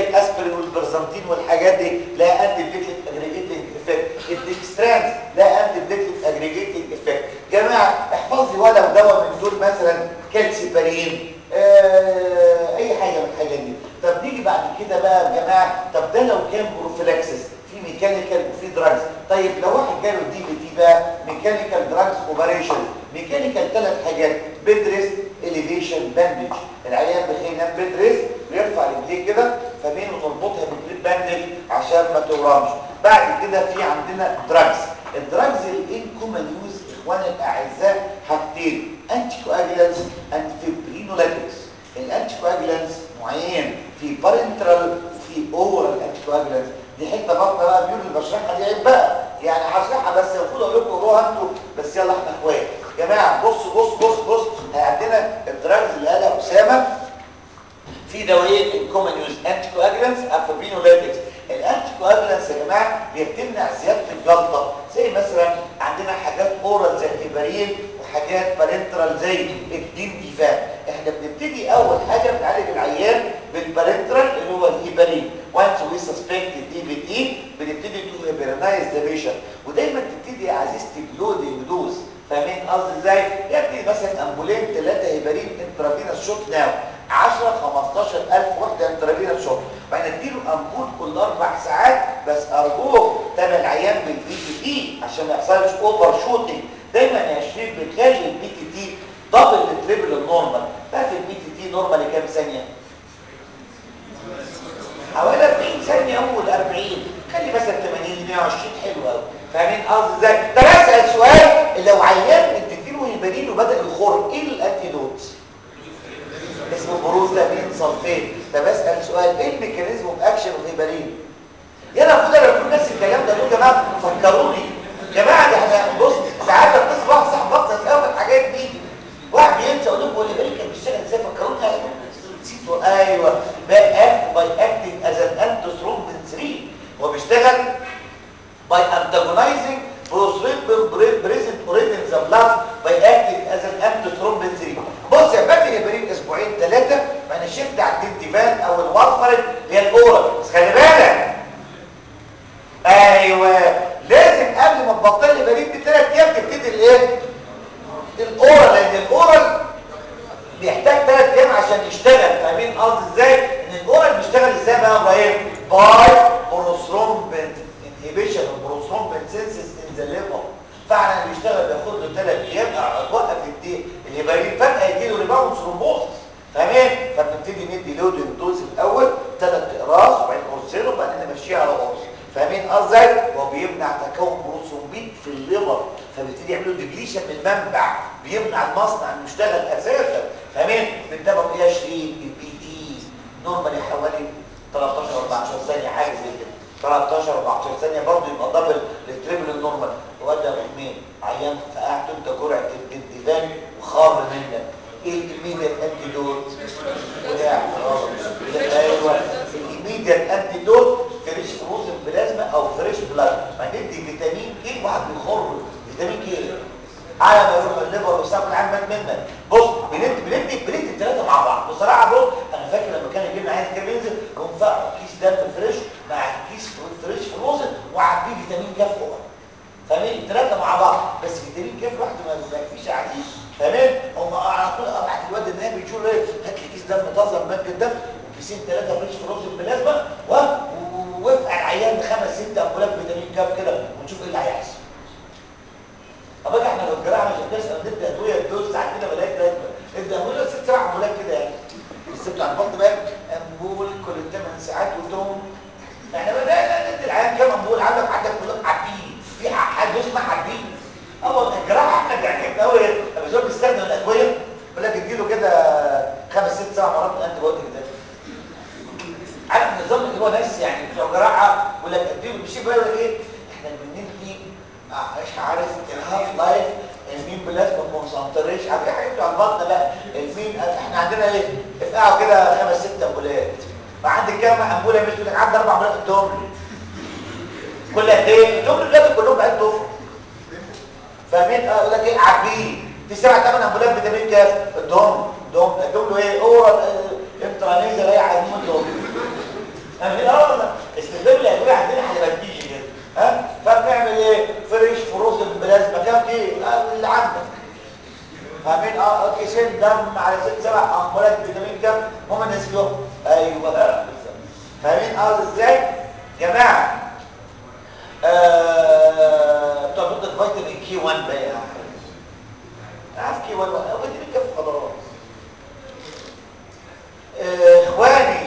زي الاسبرين والبرزنتين والحاجات دي لها انتي بليتلت اجريجيتنج افكت. الديكسترانز لها انتي بليتلت اجريجيتنج افكت. جماعه احفظ لي ولو دواء من دول مثلا كالسيبارين، اي حاجه من الحاجات دي. طب نيجي بعد كده بقى يا جماعه، طب ده لو كان بروفيلاكسس في ميكانيكال وفي دراجز. طيب لو واحد جاله دي بي تي بقى ميكانيكال دراجز اوبريشن. ميكانيكال 3 حاجات: بيد ريست، اليفيشن، باندج. العيان بينام بيد ريست ويرفع رجليه كده فمين ونربطها بالبريد باندج عشان ما تورمش. بعد كده في عندنا دراجز. الدراجز الانكومن يوز اخواني الاعزاء حاجتين: انتي كواجلانس اند فيبرينولاتكس. الانتي كواجلانس نوعين، في بارنترال وفي اورال انتي كواجلانس. دي حته بطنه بقى بيقول اللي بشرحها دي عيب بقى، يعني هشرحها بس المفروض اقول لكم روها انتوا بس. يلا احنا اخوات يا جماعه. بص بص بص بص، عندنا الدراجز اللي قالها اسامه في دوايين ان كومن يوز: انتي كواجلانس افابينولاتكس. الانتي كواجلانس يا جماعه بتمنع زياده الجلطه، زي مثلا عندنا حاجات اورال زي الهيبارين وحاجات بارنترال زي الديمديفان. احنا بنبتدي اول حاجه بنعالج العيان بالبارنترال اللي هو الهيبارين. وانس وي سسبكت دي بي تي بنبتدي تو هيبرنايز ذا بيشنت. ودايما تبتدي يا عزيزتي بلودنج دوز. فاهمين قصدي ازاي؟ يعني مثلا امبولين 3 هيبارين انترافينوس شوت ناو 10 15000 وحده انترافينوس شوت، وبعدين اديله امبول كل 4 ساعات. بس ارجوك تابع العيان بالبي تي تي عشان ما يحصلش اوفر شوتنج. دايما يا شريف بنخلي البي تي تي دبل التريبل النورمال. تعرف البي تي تي نورمال كام ثانيه؟ حوالي 40 ثانيه اول 40. خلي مثلا 80 120 حلو قوي. فاهمين قصدي ازاي؟ طب اسال سؤال: لو عيان اديتيله هيبارين وبدا يخر ايه الانتيدوت؟ اسمه بروزامين صلفيت. طب اسال سؤال: ايه الميكانيزم اوف اكشن اوف هيبارين؟ يلا المفروض انا بقول نفس الكلام ده. يا جماعه فكروني يا جماعه. ده احنا بص ساعات بتصل واحد صاحب بطل قوي الحاجات دي، واحد بينسى. اقول لكم الهيبارين كان بيشتغل ازاي؟ فكروني. ايوه باي اكتنج از ان انتوثرومبين 3. هو بيشتغل by antagonizing prothrombin present already in the blood by acting as an antithrombin 3. بص يا بدي هيبرين اسبوعين 3 ما نشفت على الديفان او الوارفرين اللي هي الاورال. بس خلي بالك، ايوه لازم قبل ما تبطل هيبرين ب3 ايام تبتدي الايه؟ الاورال، لان الاورال بيحتاج 3 ايام عشان يشتغل. فاهمين قصدي ازاي؟ ان الاورال بيشتغل ازاي بقى يا ابراهيم؟ باي بروثرومبين انهبيشن البروثرومبين سينسز ان ذا ليفر. فعلا بيشتغل بياخد له 3 ايام توقف الهيبارين فجاه يجي له ريباوند ثرومبوزس. فاهمين؟ فبنبتدي ندي لودنج دوز الاول 3 اقراص وبعدين قرصين وبعدين نمشيه على قرص. فاهمين قصدي؟ هو بيمنع تكون بروثرومبين في الليفر، فبيبتدي يعملوا ديبليشن من المنبع، بيمنع المصنع انه يشتغل اساسا. فاهمين؟ بنتابعه ايه يا شريك؟ البي تي نورمالي حوالي 13 14 ثانيه حاجه زي كده. 13 14 ثانيه برضه يبقى دبل للتريبل النورمال. وده ابو حميد عيان فقعت انت جرعه الديفان وخار منك، ايه الايميديت انتيدوت؟ وقع غلط. ايوه الايميديت انتيدوت فريش فروزن بلازما او فريش بلاد. هندي فيتامين كي واحد بيخر فيتامين كي على ما يروح الليفر ويستقبل العام مات منك. بص بندي الثلاثه مع بعض بصراحه. بص انا فاكر لما كان يجي لنا عايز كده ينزل ونفعل كيس دم فريش مع كيس فريش فروزن وعبيه فيتامين كاف فوق. فاهمين؟ الثلاثه مع بعض. بس فيتامين كاف لوحده ما يكفيش عديد. فاهمين؟ هم على طول ابعت الواد النائب يقول له ايه؟ هات لي كيس دم طازه من بنك الدم وكيسين 3 فريش فروزن بلازما ووقع العيان 5 6 امبولات فيتامين كاف كده ونشوف ايه اللي هيحصل. طب احنا في الجراحه مش هنسال ندي ادويه الدوز ساعات كده بلاقي لازمه. ادي امبول 6 7 امبولات كده يعني. الست على البطن بقى امبول كل 8 ساعات وتوم. احنا بدانا ندي العيان كام امبول؟ عندك كلهم عارفين في حد اسمه عارفين. اول الجراحه احنا بيعجبنا قوي لما الزول بيستخدم الادويه يقول لك اديله كده 5 6 7 مرات الانتي بايوتيك ده. عارف النظام اللي هو ناس يعني بتوع جراحه يقول لك اديله مش يقول لك ايه؟ احنا بندي مش عارف الهاف لايف المين بلازما كونسنتريشن على حاجه بتوع البطن بقى. المين احنا عندنا ايه؟ افقعوا كده 5 6 امبولات. فعندك كام امبوله؟ مش بتقول لك عندي 4 امبولات ادهم لي. كل قد ايه؟ ادهم لي دلوقتي كلهم بقى ادهم. فاهمين؟ يقول لك ايه؟ عارفين في 7 8 امبولات فيتامين ادهم له ايه؟ اورال انترانيزال ايه عايزين ادهم. فاهمين؟ والله استخدام الادويه عندنا حلبتيجي كده. فبنعمل ايه؟ فريش فروزن بلازما كام كيلو اللي عندك. فاهمين؟ كيسين دم على 6-7 امبولات فيتامين كام هم الناس فيهم. ايوه فاهمين ازاي؟ جماعه بتوع ضد فيتامين كي 1 بقى عارف كي 1 فيتامين كام في الخضروات. اخواني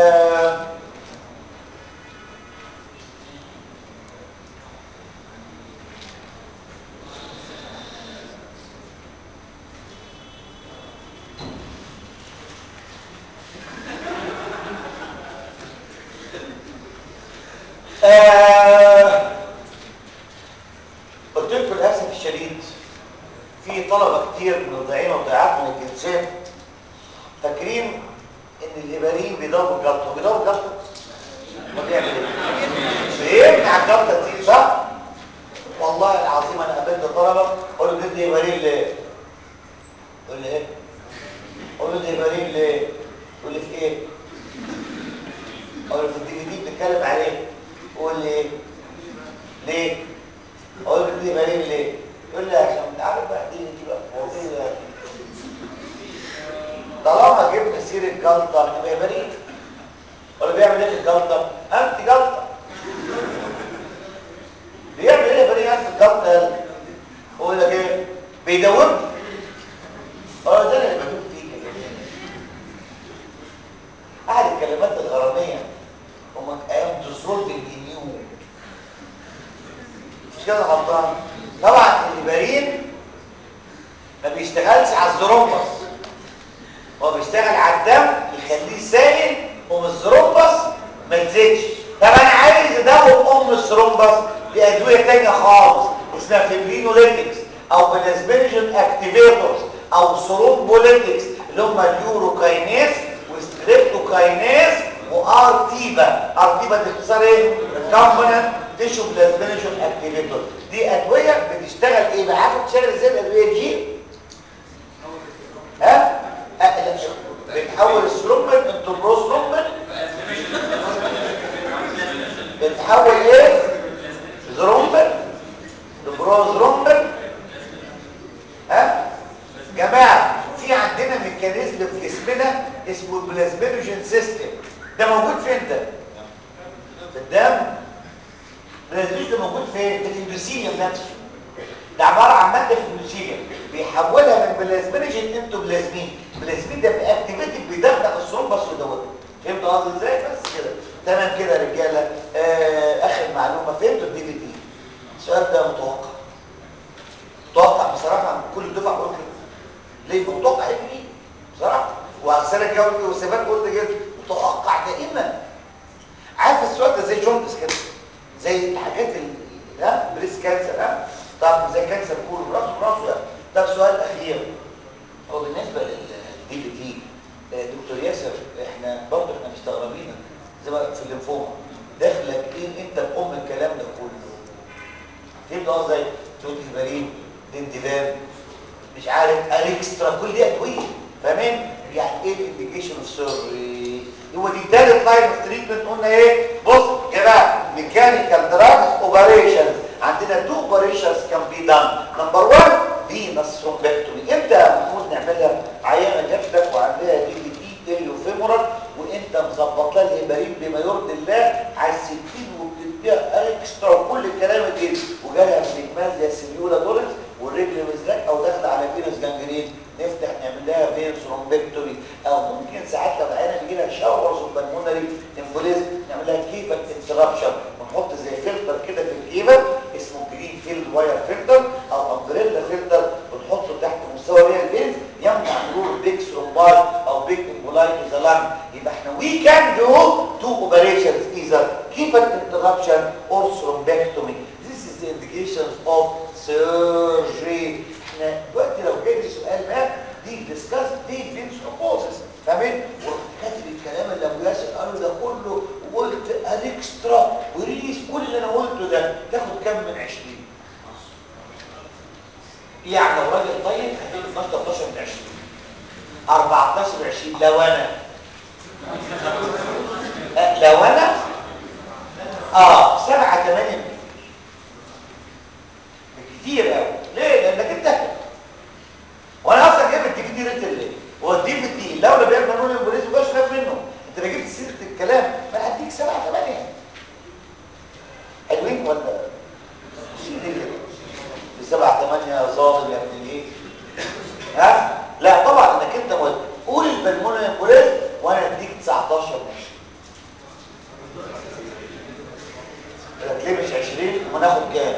قلت لكم للاسف الشديد في طلبه كتير من الضيعين والضيعات من الجنسين فاكرين ان الهبارين بيضربوا الجلطه. بيضربوا الجلطه ما بيعمل ايه؟ بيمنع الجلطه تزيد صح؟ والله العظيم انا قابلت طلبه اقول له ادي هبارين ليه؟ يقول لي ايه؟ اقول له ادي هبارين ليه؟ يقول لي في ايه؟ اقول له في الدي في دي بتتكلم عليه. يقول لي ايه؟ ليه؟ اقول له ادي هبارين ليه؟ يقول لي عشان انت عارف بقى دي بقى موضوع طالما جبنا سيره جلطه يبقى هبارين. ولا بيعمل ايه في الجلطه؟ انتي جلطه. بيعمل ايه هبارين في الجلطه؟ يقول لك ايه؟ بيدوبني. ده اللي بدوب فيك يا جماعه. احد الكلمات الغراميه هم ايام ديسولت النيو مش كده غلطان. طبعا الهبارين ما بيشتغلش على الزرومبس، هو بيشتغل على الدم يخليه سائل ومن الزرومبس ما تزيدش. طب انا عايز ادوب الزرومبس بادويه ثانيه خالص اسمها فيبرينوليتكس او بلازمينوجين اكتيفيتورز او ثرومبوليتكس اللي هم اليوروكاينيز وستريبتوكاينيز وارتيبا. ارتيبا دي اختصار ايه؟ كومبوننت تيشو بلازمينوجين اكتيفيتور. دي ادويه بتشتغل ايه بقى؟ عارف بتشتغل ازاي الادويه دي؟ بتحول الثرومبين انتو بروثرومبين. بتحول ايه؟ ثرومبين لبروثرومبين. جماعه في عندنا ميكانيزم في جسمنا اسمه البلازمينوجين سيستم. ده موجود فين ده؟ في الدم. البلازمينوجين ده موجود فين؟ في الاندوثيليوم نفسه. ده عباره عن ماده في الاندوثيليوم بيحولها من بلازمينوجين انتو بلازمين. البلازمين ده باكتيفيتد بيدغدغ الثرومبس ويدوبها. فهمتوا قصدي ازاي؟ بس كده تمام كده يا رجاله. اخر معلومه فهمتوا الدي في تي؟ السؤال ده متوقع بصراحه من كل الدفعه بقول كده. ليه متوقع ايه بصراحه؟ وعساله الجو والثبات قلت كده متوقع دائما. عارف السؤال ده زي جوندس كده، زي الحاجات بريس كانسر طب زي كانسر كله راسه يعني. ده سؤال اخير هو بالنسبه للدي في تي. دكتور ياسر احنا مستغربين زي ما في الليمفوما داخلك ايه انت بام الكلام ده كله؟ فهمت ازاي؟ توت هبارين دندبان مش عارف اليكسترا كل دي ادويه. فاهمين؟ يعني ايه الانديكيشن اوف سيرجري؟ هو دي ثالث لاين اوف تريتمنت. قلنا ايه؟ بص يا جماعه ميكانيكال دراجز اوبريشنز. عندنا 2 اوبريشنز كان بي دان. نمبر 1 فينس ثرومبكتومي. امتى المفروض نعملها؟ عيانه جات لك وعندها دي في تي اليوفيمورال وانت مظبط لها الهبارين بما يرضي الله على السكين وبتديها اكسترا وكل الكلام ده وجالها سيجمازيا سيليولا دولت والرجل مزرق او داخله على فينس جانجرين نفتح نعمل لها فين ثرومبكتومي. او ممكن ساعات لو العيانه بيجي لها شاورز وبالمونري امبوليزم نعمل لها كيفك انترابشن ونحط زي فلتر كده في الكيفه اسمه جرين فيلد واير فلتر او امبريلا فلتر ونحطه تحت مستوى ريال فينز يمنع مرور بيج ثرومباي او بيج امبولاي تو ذا لانج. يبقى احنا وي كان دو 2 اوبريشنز ايذر كيفك انترابشن اور ثرومبكتومي. This is the indications of surgery. احنا دلوقتي لو جالي سؤال ما دي ديسكاس دي فينس اوبوزس فاهمين؟ ورحت كاتب الكلام اللي ابو ياسر قاله ده كله وقلت الاكسترا وريليس كل اللي انا قلته ده تاخد كام من 20؟ يعني لو راجل طيب هتاخد 13 من 20 14 من 20. لو انا لو انا 7 8 كتير قوي. ليه؟ لانك انت وانا اصلا جايب الدي في دي ريت ليه؟ هو الدي في دي لو انا بيعمل قانون الامبوليزم مش خايف منه. انت لو جبت سيره الكلام ما هديك 7 8 حلوين ولا شيل كده 7 8 يا ظالم يا ابن الايه؟ ها؟ لا طبعا انك انت قول البلمونري امبوليزم وانا اديك 19 ماشي. ليه مش 20 وناخد كام؟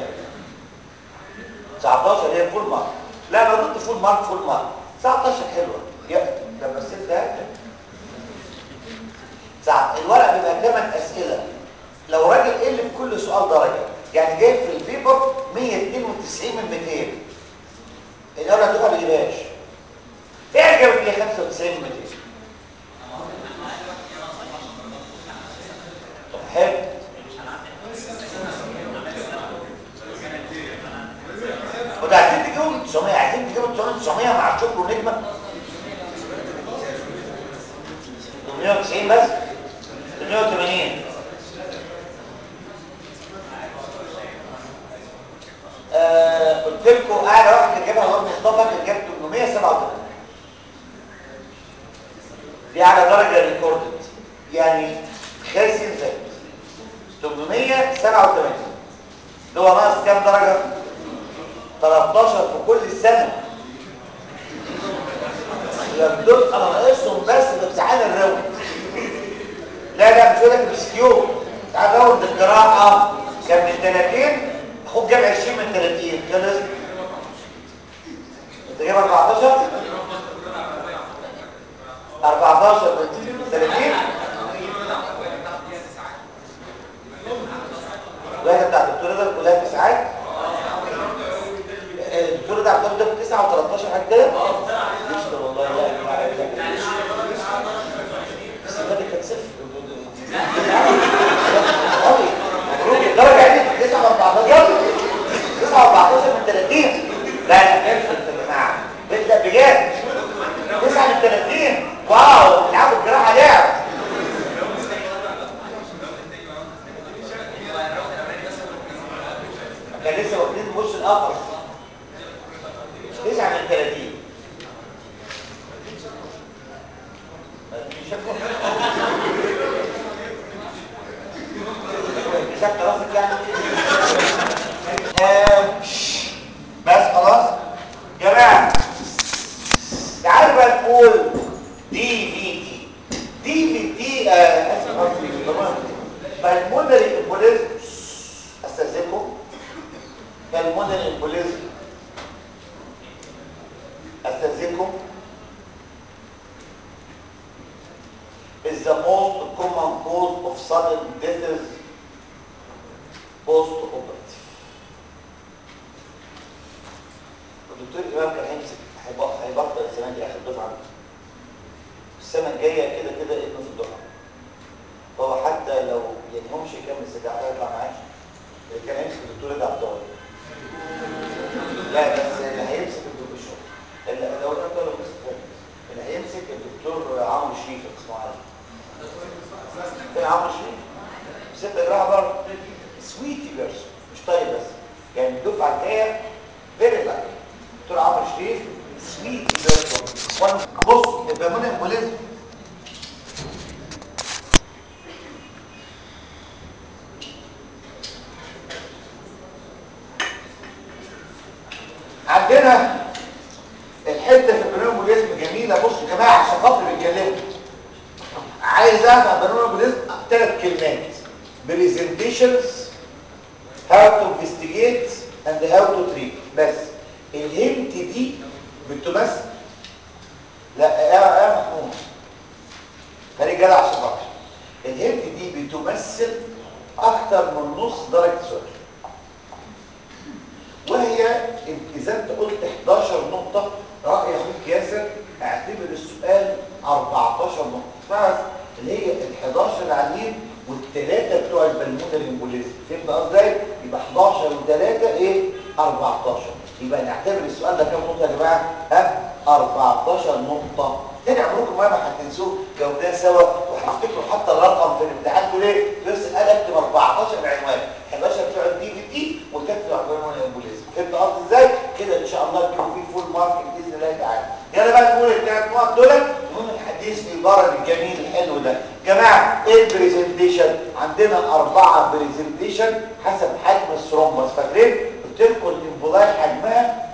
19 هي فول مارك. لا انا ضد فول مارك. فول مارك 19 حلوه ده بس انت الورق بيبقى 8 اسئله. لو راجل قل في كل سؤال درجه يعني جايب في البيبر 192 من 200 الاول هتبقى ما بيجيبهاش. ايه جابت لي 95 من 200؟ طب حلو. وده عايزين تجيبوا 900 عايزين تجيبوا 900 مع شكر ونجمه 890 بس 880. قلت لكم اعلى واحد كان جابها هو مصطفى كان جاب 887. دي اعلى درجه ريكوردد يعني خاسر زي 887. ده هو ناقص كام درجه؟ 13 في كل السنه. دول انا ناقصهم بس في امتحان الراوند. لا مش هقول لك مسكيو. تعال راوند القراءه كان من 30 اخوك جاب 20 من 30 خلص. انت جايب 14 من 30 الوحده بتاع الدكتور ده كلها 9. الدكتور ده عبد الله 9 و13 حاجه كده. يشكر والله. لا بس ده كانت صفر. مبروك الدرجه عندي 9 و14 9 و14 من 30. لا بيرفكت يا جماعه. لا بجد 9 من 30. واو بتلعبوا الجراحه لعب. كان لسه واخدين الوش الاخر 9 من 30. كسبت راسك يعني. بس خلاص جماعه تعالوا بقى نقول دي في تي اسف قصدي بالمونري امبوليزم. استاذنكم. بالمونري امبوليزم استاذنكم is the most common cause of sudden death post-operative. الدكتور إمام كان هيبطل السنة دي آخر دفعة. السنة الجاية كده ابنه في الدفعة. فهو حتى لو يعني هو مش هيكمل السجاعة هيطلع معاش. اللي كان هيمسك الدكتور ده عبد الله. لا بس اللي هيمسك الدكتور الشغل. لو ده طالب اللي هيمسك الدكتور عمرو شريف اسمه علي. فين عمرو شريف؟ 6 جراحة بره. سويتي بيرسون مش طيب بس يعني الدفعه الجايه فيري لايك دكتور عمرو شريف سويتي بيرسون. بص البلمونري امبوليزم عندنا الحته في البلمونري امبوليزم جميله. بصوا يا جماعه عشان خاطر بيتكلموا عايز اعرف عن البلمونري امبوليزم 3 كلمات: بريزنتيشنز how to investigate and how to treat. بس الهنت دي بتمثل لا يا محمود خليك جدع عشان خاطر الهنت دي بتمثل اكتر من نص درجه السؤال. وهي اذا انت قلت 11 نقطه راي اخوك ياسر اعتبر السؤال 14 نقطه بس اللي هي ال11 العاليين والثلاثه بتوع البلمونري امبوليزم. فهمت قصدي؟ يبقى 11 و3 ايه 14. يبقى نعتبر السؤال ده كام نقطه يا جماعه؟ 14 نقطه. تاني عمركم ما هتنسوه جاوبناه سوا وهتفتكروا حتى الرقم في الامتحان تقول ايه؟ بس قال اكتب 14 عنوان، 11 بتوع الدي في تي والثلاثه بتوع الهرمون الامبوليزم. فهمت قصدي ازاي؟ كده ان شاء الله تجيبوا فيه فول مارك باذن الله تعالى. يلا بقى نقول الثلاث نقط دول ونقول الحديث في البرد الجميل الحلو ده. جماعه ايه البرزنتيشن؟ عندنا 4 برزنتيشن حسب حجم الثرومبس. فاكرين؟ قلت لكم الانفولاي حجمها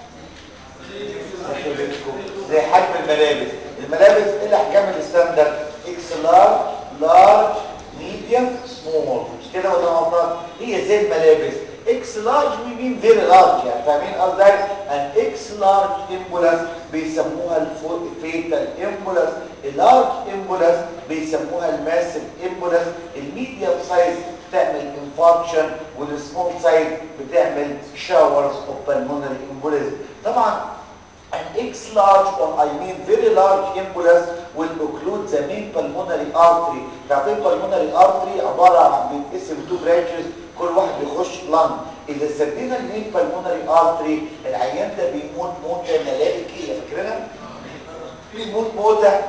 زي حجم الملابس. الملابس ايه الاحجام الستاندرد؟ اكس لارج، لارج، ميديوم، سمول. مش كده ولا غلطان؟ هي زي الملابس. اكس لارج ويمين فيري لارج، يعني فاهمين قصدي؟ ان اكس لارج امبولاس بيسموها الفيتال امبولاس، اللارج امبولاس بيسموها الماسيف امبولاس، الميديوم سايز بتعمل انفاركشن، والسمول سايز بتعمل شاورز اوف بالمونري امبوليزم. طبعا an X large or I mean very large embolus will occlude the main pulmonary artery. تعرفين pulmonary artery عبارة عن بيتقسم 2 branches كل واحد بيخش lung. إذا سدينا المين pulmonary artery العيان ده بيموت موتة ملائكية. فاكرينها؟ بيموت موتة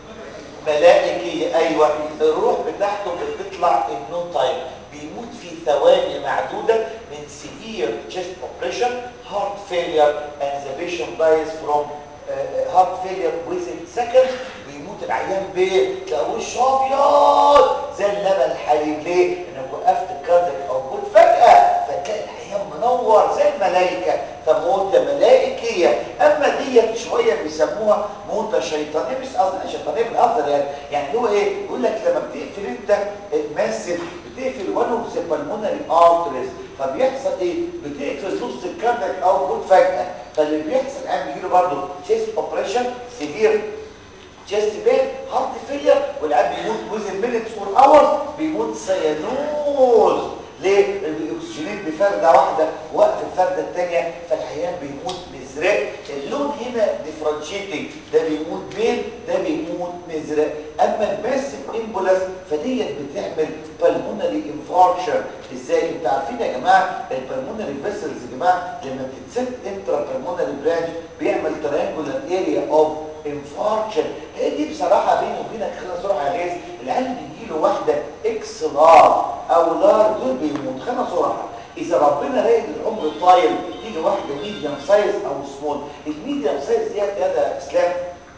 ملائكية. أيوة، الروح بتاعته بتطلع in no time، بيموت في ثواني معدودة من severe chest oppression, heart failure, and the patient dies from heart failure within seconds. بيموت العيان بايه؟ تلاقوه وشه ابيض زي اللبن الحليب. ليه؟ انك وقفت الكاردياك اوتبوت فجأة فتلاقي العيان منور زي الملائكة، فموتة ملائكية. اما ديت شوية بيسموها موتة شيطانية، مش قصدي شيطانية بالافضل يعني اللي هو ايه؟ يقول لك لما بتقفل انت ماسف بتقفل one of the pulmonary arteries، فبيحصل ايه؟ بتقفل نص الكاردياك اوتبوت فجأة. فاللي بيحصل الان بيجيله برضه chest operation, severe chest pain, heart failure، والعيان بيموت within minutes or hours، بيموت سيانوز. ليه؟ الاكسجينات بفردة واحدة وقت الفردة الثانية، فالعيان بيموت مزرق. اللون هنا ديفرنشيتنج، ده بيموت بيل، ده بيموت مزرق. اما الماسيف امبولاس فديت بتعمل بالمونري انفاركشن. ازاي؟ انتوا عارفين يا جماعه البالمونري فيسلز يا جماعه لما بتتسد انترا بالمونري برانش بيعمل تريانجولار اريا اوف انفاركشن. هي دي بصراحه بيني وبينك خلينا صراحه يا غاز، العيان بيجي له واحده اكس لار او لار دول بيموت. خلينا صراحه، اذا ربنا رايد العمر طايل تيجي واحده ميديوم سايز او سمول. الميديوم سايز ديت يا اسلام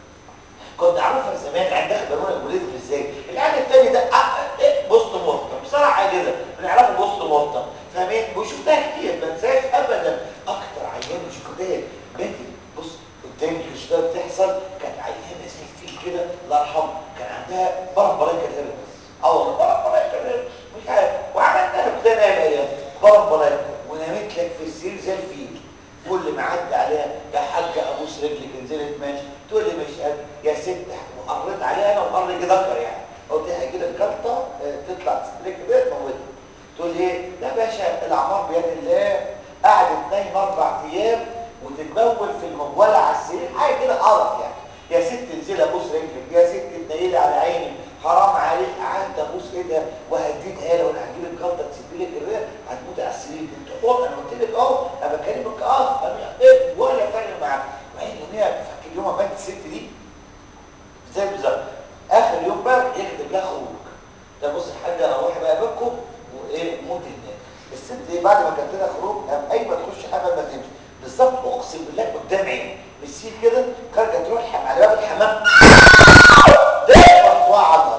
كنت اعرفها زمان عندها بالون الامبوليزم ازاي. العيان الثاني ده بوست مورتم بصراحه كده بنعرفه بوست مورتم، فاهمين؟ وشفتها كتير ما انساش ابدا. اكتر عيان شفتها بنتي بص قدامي الكشفات بتحصل، كانت عيانه زي الفيل كده الله يرحمه، كان عندها برم بلايكه كده بس. والله برم بلايكه كده مش عارف، وعملنا له كده ايام برم بلايكه ونامت لك في السرير زي الفيل. كل ما عدى عليها يا حاجه ابوس رجلك انزلت ماشي، تقول لي مش قادر يا ست، وقريت عليها انا وقري ذكر يعني، قلت لها هيجي لك جلطه تطلع تستريك كده تموتها. تقول لي ايه؟ لا باشا الاعمار بيد الله. قعدت نايمه 4 ايام وتتبول في المبوله على السرير، حاجه كده قرف يعني. يا ست انزلي ابوس رجلك، يا ست تنيلي على عيني، حرام عليك. قعدت ابوس ايدها وهديتها لها وانا هجيب لك جلطه تسيب لك الرئه هتموت على السرير. انت حر، انا قلت لك اهو انا بكلمك ولا فارق معاك. وعين يوميها فاكر يوم ما ماتت الست دي زي بالظبط. اخر يوم بقى يكتب لها خروج، ده بص الحاجه روحي بقى بيتكم وايه موت هناك. الست ايه بعد ما كانت لها خروج قام قايمه تخش حمام ما تمشي بالظبط، اقسم بالله قدام عيني بالسيل كده، خارجه تروح على باب الحمام ده مقطوعه على الارض.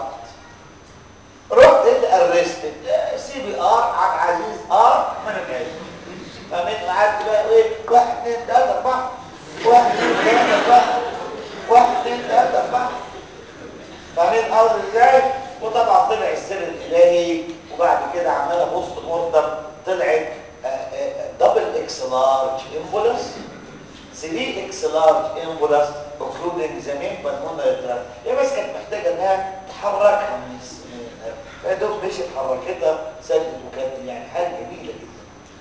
رحت ارستد سي بي ار عبد العزيز ما نفعش. فمن قعدت بقى ايه 1 2 3 4 1 2 3 4 1 2 3 4 فاهمين قصدي ازاي؟ وطبعا طلع السر الالهي، وبعد كده عماله بوست مورتم طلعت دبل اكس لارج امبولس، 3 اكس لارج امبولس اوكلودنج ذا مين بالمونري تراك. هي بس كانت محتاجه انها تحركها من فهي دوب مشيت حركتها سدت، وكانت يعني حاجه جميله جدا.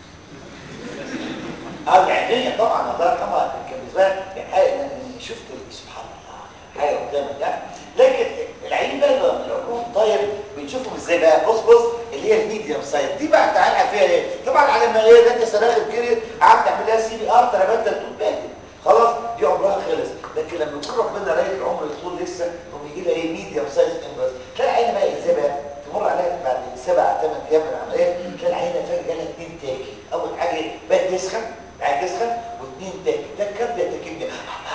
العينيه طبعا الله يرحمها كان بالنسبه لي يعني حاجه شفت سبحان الله حاجه قدامك يعني. لكن العين بقى العلوم طيب بنشوفهم ازاي بقى؟ بص اللي هي الميديوم سايز دي بقى تعالى فيها ايه؟ طبعا على ما ايه ده انت صراخ كده قعدت تعملها سي بي ار تربت تتبهدل خلاص دي عمرها خلص. لكن لما يكون ربنا رايد العمر يطول لسه يقوم يجي لها ايه ميديوم سايز امبرس، تلاقي العين بقى ازاي بقى؟ تمر عليها بعد يعمل عمليه تلاقي العينه فجاه جالها 2 تاكي. اول حاجه بقت تسخن، قاعد تسخن، و2 تاكي، تكبد تكبد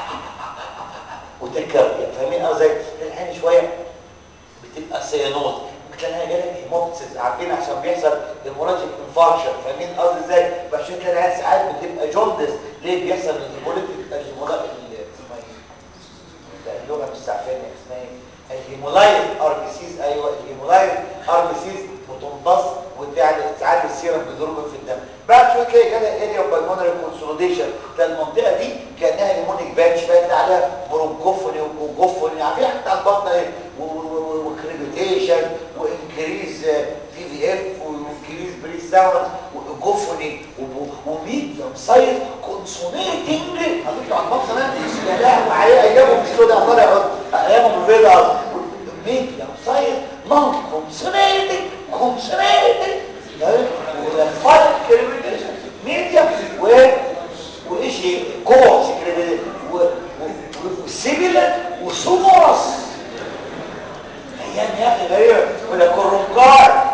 وتكبد. فاهمين ازاي؟ تلاقي العين شويه بتبقى سيانوز، بتلاقيها جالك هيموبسيس، عارفين عشان بيحصل هيموراجيك انفاركشن. فاهمين قصدي ازاي؟ عشان تلاقي العين ساعات بتبقى جوندس. ليه بيحصل الهيموليتيك اللغه مش سعفانه اسمها ايه؟ الهيمولايز ار بي سيز. ايوه الهيمولايز ار بي سيز بتمتص وتعمل ساعات السيرم بيضرب في الدم. بعد شويه تلاقي جالها اريا بالمونري كونسوليديشن، تلاقي المنطقه دي كانها ليمونيك باتش، بقى تلاقي عليها برونكوفوني وكوجوفوني، عارفين حتى البطن ايه، وكريبيتيشن وانكريز في في اف وانكريز بري ساوند وايجوفوني وميديوم سايز كونسونيتنج. هتطلع على البطن ده يا لهوي عليه ايامهم السوداء طالع ايامهم البيضاء. ميديوم سايز نون كونسونيتنج والفايت كريبيتيشن ميديوم وايش كورس كريبيتيشن وسيميلر وسومورس. ايام يا اخي غريبه. ولا كورونكار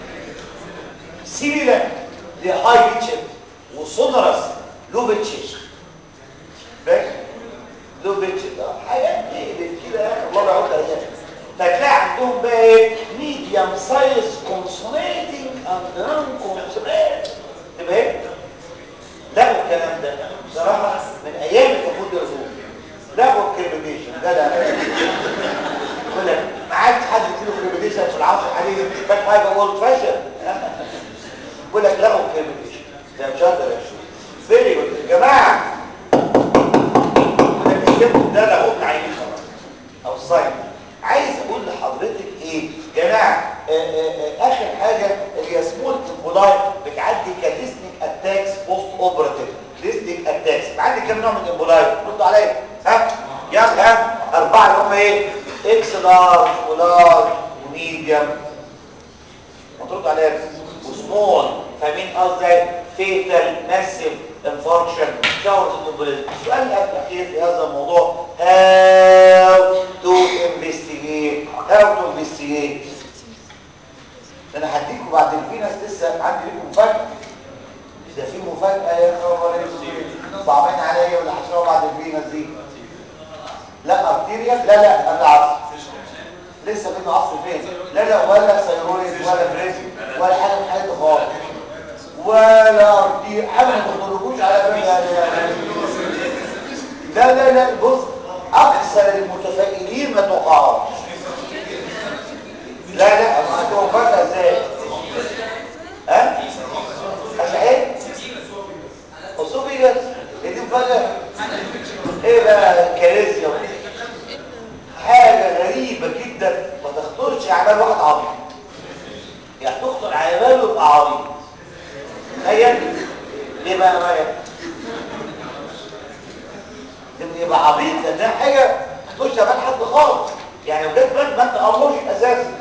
سيميلر لهاي بيتشن وسونورس لو بيتشن باك لو بيتشن. حاجات كده يا اخي الله يعود عليها. فتلاقي عندهم بقى ايه ميديوم سايز كونسونيتنج اند نون كونسونيتنج. تبقى ايه لغوا الكلام ده بصراحه من ايام المفروض يرسوه. لغوا الكريبيتيشن ده يقول لك ما عادش حد يديله كريبيتيشن في العصر الحديث، كانت حاجه اولد فاشن. يقول لك لغوا الكريبيتيشن ده مش هقدر اشوف. فيري جود يا جماعه. يقول لك السيمبل ده لغوه عيني خلاص او الساين. عايز اقول لحضرتك ايه يا جماعه؟ اخر حاجه اللي هي سمول امبولاي بتعدي كليستنيك اتاكس بوست اوبراتيف. ليستنيك اتاكس بتعدي كام نوع من الامبولاي؟ ردوا عليا ها يلا. 4 اللي هم ايه؟ اكس لارج ولارج وميديوم. وتردوا عليا وسمول. فاهمين قصدي؟ فيتال ماسيف انفاركشن شاورز امبوليزم. السؤال الاخير في هذا الموضوع هاو تو انفستيجيت. انا هديكم بعد الفينس لسه عندي لكم مفاجاه. ده في مفاجاه يا خبر اسود صعبين عليا ولا هشرحها بعد الفينس دي؟ لا ارتيريا لا قبل عصر لسه بين عصر فين؟ لا ولا سيرويد ولا بريزم ولا حاجه من حاجه خالص ولا ارتيريا حاجه ما تخرجوش على بالي. لا بص اكثر المتفائلين ما توقعوش. لا ما توقعتها ازاي؟ ها؟ ايه؟ اسوفيجاس دي مفاجاه. ايه بقى كاريزيا؟ حاجه غريبه جدا ما تخطرش على بال واحد عبيط. يعني تخطر على باله يبقى عبيط. تخيل ليه بقى رايك؟ يبقى عبيط لانها حاجه تخش على بال حد خالص. يعني لو جت بالك ما انت امرش اساسا.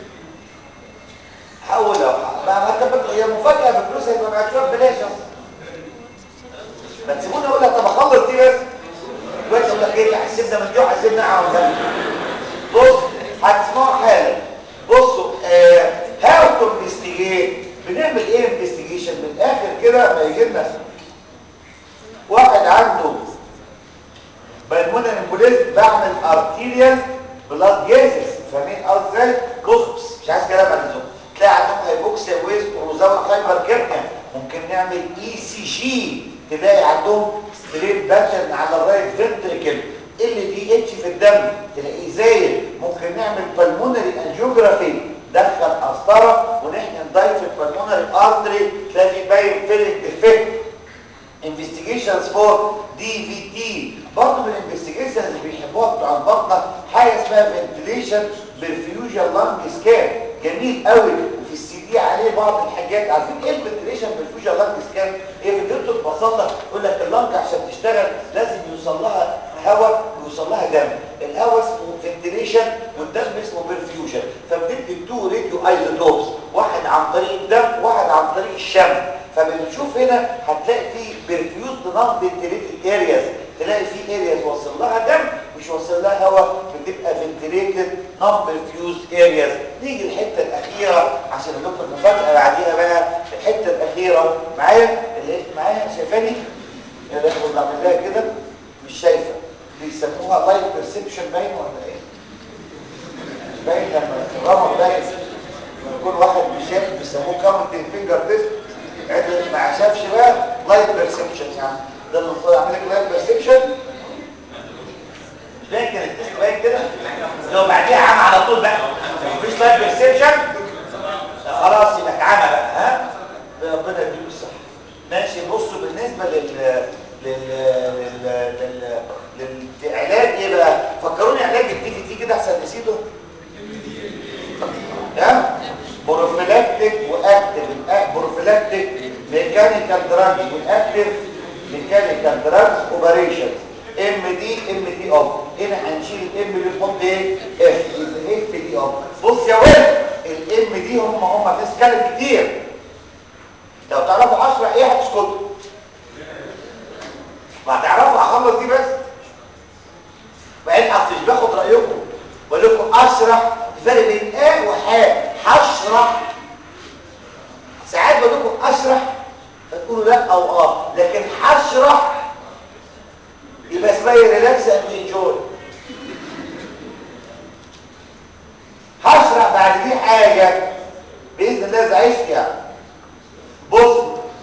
حاول ما انت هي مفاجاه بفلوسها يبقى معاك شويه ببلاش اصلا. ما تسيبوني اقول لك طب اخلص دي بس. دلوقتي اقول لك ايه حسبنا من دي وحسبنا عن ده. بص هتسمعوا حالا. بصوا هاو تو انفستيجيت. بنعمل ايه انفستيجيشن من الاخر كده ما يجي لنا واحد عنده بالمونري امبوليزم بعمل ارتيريال بلاد جازز. فاهمين ازاي؟ بص مش عايز كلام عن اللزوم. تلاقي عندهم هايبوكسيا ويز بروزاوت هايبر كيرنيا. ممكن نعمل اي سي جي تلاقي عندهم ستريت باترن على الرايت فنتريكل. ال دي اتش في الدم تلاقيه زايد. ممكن نعمل بالمونري انجيوجرافي دخل قسطره ونحقن دايف البالمونري ارتري تلاقي في باين فيلنج ديفكت. انفستيجيشنز فور دي في تي. برضه من الانفستيجيشنز اللي بيحبوها بتوع البطنه حاجه اسمها فنتيليشن بالفيوجن لانج سكان. جميل قوي وفي السي دي عليه بعض الحاجات. عارفين ايه الفنتيليشن بالفيوجن لانج سكان؟ هي فكرته ببساطه يقول لك اللنج عشان تشتغل لازم يوصل لها هواء ويوصل لها دم. الهواء اسمه فنتيليشن والدم اسمه برفيوجن. فبندي 2 راديو ايزوتوبس، واحد عن طريق الدم وواحد عن طريق الشمس. فبنشوف هنا هتلاقي فيه برفيوزد نون فنتيليتد ارياز. تلاقي فيه ارياز وصل لها دم مش وصل لها هواء بتبقى فنتيليتد نون برفيوزد ارياز. نيجي الحته الاخيره عشان اقول لكم المفاجاه بعديها بقى. الحته الاخيره معايا اللي معايا شايفاني يا ده كنت بعمل لها كده مش شايفه، بيسموها لايت بيرسبشن باين ولا ايه؟ مش باين لما الرمل باين لما يكون واحد مش شايف بيسموه كاونتنج فينجر تيست. عدل ما شافش بقى لايت بيرسبشن يعني ده المفروض اعمل لك لايت بيرسبشن. مش باين كان التست باين كده لو بعديها عمى على طول بقى مفيش لايت بيرسبشن خلاص يبقى اتعمى بقى. ها ربنا يديله الصحه. ماشي بصوا بالنسبه للعلاج ايه بقى؟ فكروني علاج الدي في تي كده احسن نسيته. ها بروفيلاكتيك واكتيف. بروفيلاكتيك ميكانيكال دراج واكتيف ميكانيكال دراج اوبريشن ام دي اوف. هنا هنشيل الام دي نحط ايه؟ اف دي اوف. بص يا ولد الام دي هم في سكال كتير. لو تعرفوا 10 ايه هتسكتوا؟ وهتعرفوا اخلص دي بس. بعدين اصل مش باخد رايكم بقول لكم اشرح الفرق بين ا وح. هشرح ساعات بقول لكم اشرح فتقولوا لا او لكن هشرح يبقى اسمها ريلاكس اند انجوي. هشرح بعد دي حاجه باذن الله اذا عشت يعني. بص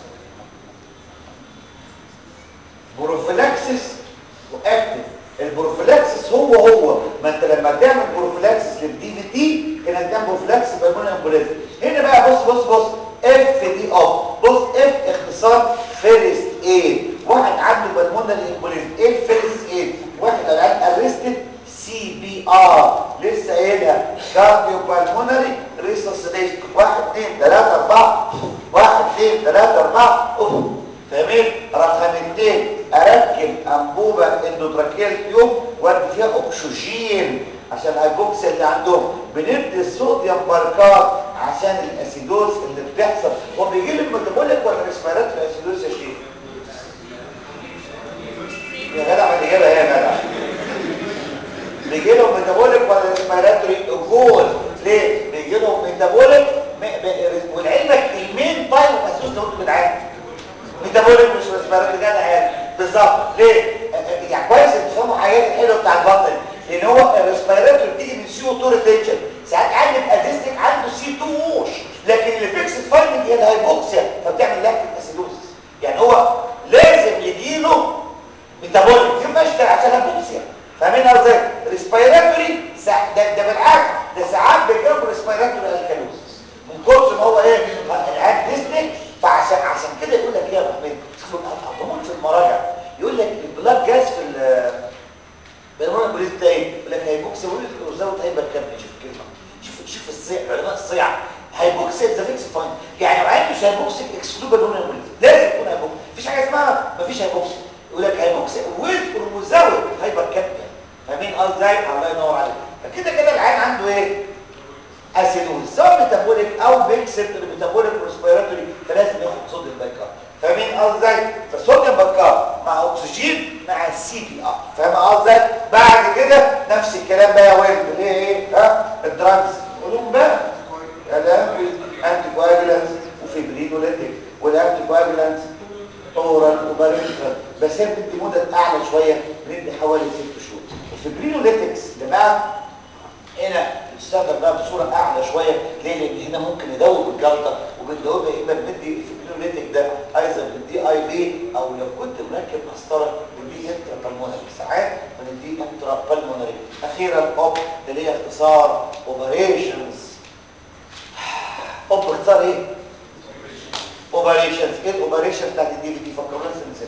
بروفيلاكسس واكتف. البروفيلاكسس هو ما انت لما تعمل بروفيلاكسس للدي في تي كانك تعمل بروفيلاكسس بالمونري امبوليزم. هنا بقى بص اف دي اوف. بص اف اختصار فيرست ايد. واحد عنده بالمونري امبوليزم ايه الفيرست ايد؟ واحد الان ارستد سي بي ار لسه قايلها كارديو بالمونري ريسوسيتيشن 1 2 3 4 1 2 3 4 فاهمين؟ رقم 2 اركب انبوبه اندوتراكيال تيوب وادي فيها اكسجين عشان الهايبوكسيا اللي عندهم. بندي الصوديوم باركات عشان الاسيدوز اللي بتحصل. هو بيجي لي الميتابوليك ولا ريسبيراتوري اسيدوز يا شيخ؟ يا جدع ما الاجابه هي يا جدع. بيجي لهم ميتابوليك ولا ريسبيراتوري؟ الجول ليه؟ بيجي لهم ميتابوليك ولعلمك المين تايب اوف اسيدوز لو انتوا جدعان ميتابوليك مش ريسبيراتوري ده عادي بالظبط. ليه؟ يعني كويس ان تفهموا حاجات الحلوه بتاع البطن لان هو الريسبيراتوري بتيجي من سي او 2 ريتنشن. ساعات عندك اديستيك عنده سي 2 ووش لكن اللي فيكس فايندنج هي الهايبوكسيا فبتعمل لاكتيك اسيدوزس. يعني هو لازم يجيله ميتابوليك يبقى اشتغل عشان الهايبوكسيا. فاهمين ازاي؟ ريسبيراتوري ده بالعكس ده ساعات بيجيله ريسبيراتوري الكالوزس من كتر ما هو ايه الاديستيك. فعشان كده يقول لك ايه يا ابو حميد في المراجع يقول لك البلاد جاز في بالمونري امبوليزم ده ايه؟ يقول لك هيبوكسيا وزود هايبركابنيا. شوف الكلمه شوف الصيع علماء الصيع هيبوكسيا ذا فيكس فاين. يعني لو عندك هيبوكسيك اكسكلود بالمونري امبوليزم لازم يكون هيبوكسيا. مفيش حاجه اسمها مفيش هيبوكسيا. يقول لك هيبوكسيا وزود هايبركابنيا. فاهمين ازاي؟ الله ينور عليك. فكده كده العين عنده ايه؟ اسيدوز سواء ميتابوليك او ميكسد ميتابوليك وريسبيراتوري فلازم ياخد صوديوم بايكارب. فاهمين ازاي؟ فالصوديوم بايكارب مع اكسجين مع السي بي ار. فاهم ازاي؟ بعد كده نفس الكلام بقى يا ولد اللي هي ايه؟ الدراجز قولهم بقى انتي كواجولانت وفيبرينوليتيك والانتي كواجولانت اورال وبارينترال بس هي بتدي مدة اعلى شويه بندي حوالي 6 شهور. الفيبرينوليتكس جماعه هنا بتستخدم بقى بصوره اعلى شويه. ليه؟ لان هنا ممكن يدوب الجلطه وبندوبها يا اما بندي الفيبرينوليتك ده ايضا بندي اي في او لو كنت مركب قسطره بندي انترا بالمونري. ساعات بندي انترا بالمونري. اخيرا اوب اللي هي اختصار اوبريشنز. اوب اختصار ايه؟ اوبريشنز. ايه الاوبريشن بتاعت الدي في دي؟ فكرونا سنسل.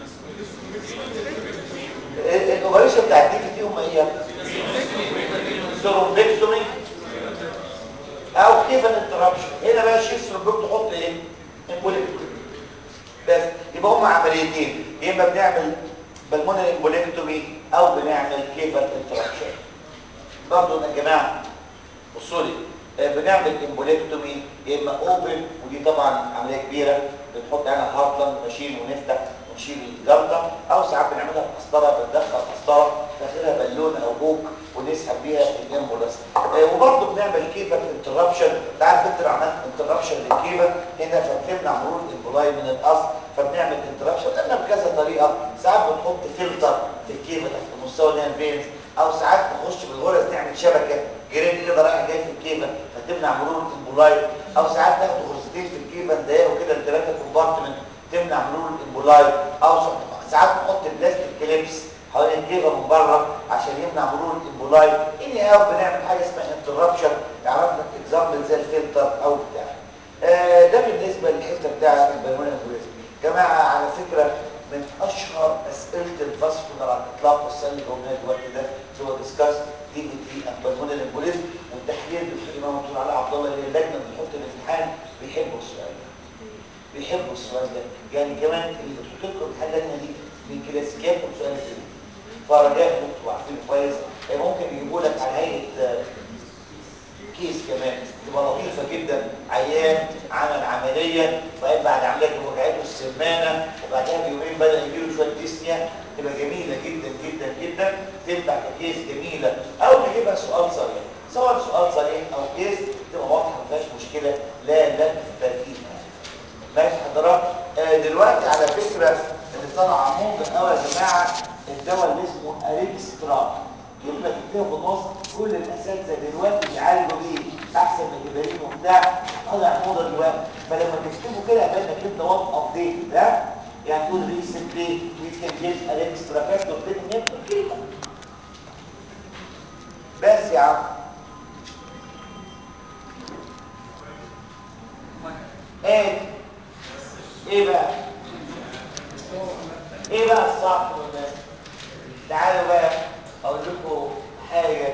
الاوبريشن بتاع الدي في دي هم ايه؟ ثرومبكتومي او كيف الانترابشن. هنا بقى شيل ثرومبكتومي تحط ايه؟ امبوليك بس. يبقى هم عمليتين يا اما بنعمل بالمونري امبوليكتومي او بنعمل كيف الانترابشن. برضه يا جماعه بصوا لي بنعمل امبوليكتومي يا اما اوبن ودي طبعا عمليه كبيره بنحط عليها هارتلاند ماشين ونفتح ونشيل الجلطه او ساعات بنعملها بقسطره بندخل قسطره في اخرها بالونه او بوك ونسحب بيها الامبولاس. وبرضه بنعمل كيفه انتربشن. تعرف انت لو عملت انتربشن للكيفه هنا فبتمنع مرور الامبولاي من الاصل، فبنعمل انتربشن. بنعمل بكذا طريقه. ساعات بنحط فلتر في الكيفه تحت مستوى الفينز، او ساعات نخش بالغرز نعمل شبكه جريد كده رايح جاي في الكيفه فتمنع مرور الامبولاي، او ساعات ناخد غرزتين في الكيفه نضيقوا كده لثلاثه كومبارتمنت تمنع مرور الامبولاي، او ساعات نحط بلاستيك كليبس حوالين الكيفه من بره عشان يمنع مرور الامبولاي. اني هاو بنعمل حاجه اسمها انتربشن، عرفنا اكزامبل زي الفلتر او بتاع. ده بالنسبه للحته بتاعه البلمونري امبوليزم. جماعه على فكره من اشهر اسئله الفاسكولار على الاطلاق السنه اللي قلناها الوقت ده اللي هو ديسكاس دي بي تي البلمونري امبوليزم، والتحليل دكتور امام دكتور علي عبد الله اللي هي اللجنه اللي بتحط الامتحان بيحبوا السؤال ده. بيحبوا السؤال ده، يعني كمان اللي بتحط لكم الحاجه دي من كلاسيكيات وسؤال الفيلم. فرجاء انتوا عارفينه كويس. ممكن يجيبوا لك على هيئه كيس كمان تبقى لطيفه جدا. عيان عمل عمليه وبعدين بعد عمليه وجعته السمانه وبعدها بيومين بدا يجيله شويه ديسنيا، تبقى جميله جدا جدا جدا، تنفع ككيس جميله. او نجيبها سؤال صريح، سواء سؤال صريح او كيس تبقى واضحه ما فيهاش مشكله. لا تفكير. ماشي حضرتك. دلوقتي على فكره اللي طالعه موضه قوي يا جماعه الدواء اللي اسمه اريكسترا. كلمه تكتبها في النص، كل الاساتذه دلوقتي بيعالجوا بيه احسن من الجبارين وبتاع، طالع موضه دلوقتي. فلما تكتبوا كده يبقى انك انت وات ابديت ده، يعني تقول ريسنتلي وي كان جيت اريكسترا فاكتور كده نكتب كلمه بس يا عم. ايه بقى؟ ايه بقى الصعب والناس؟ تعالوا بقى اقول لكم حاجه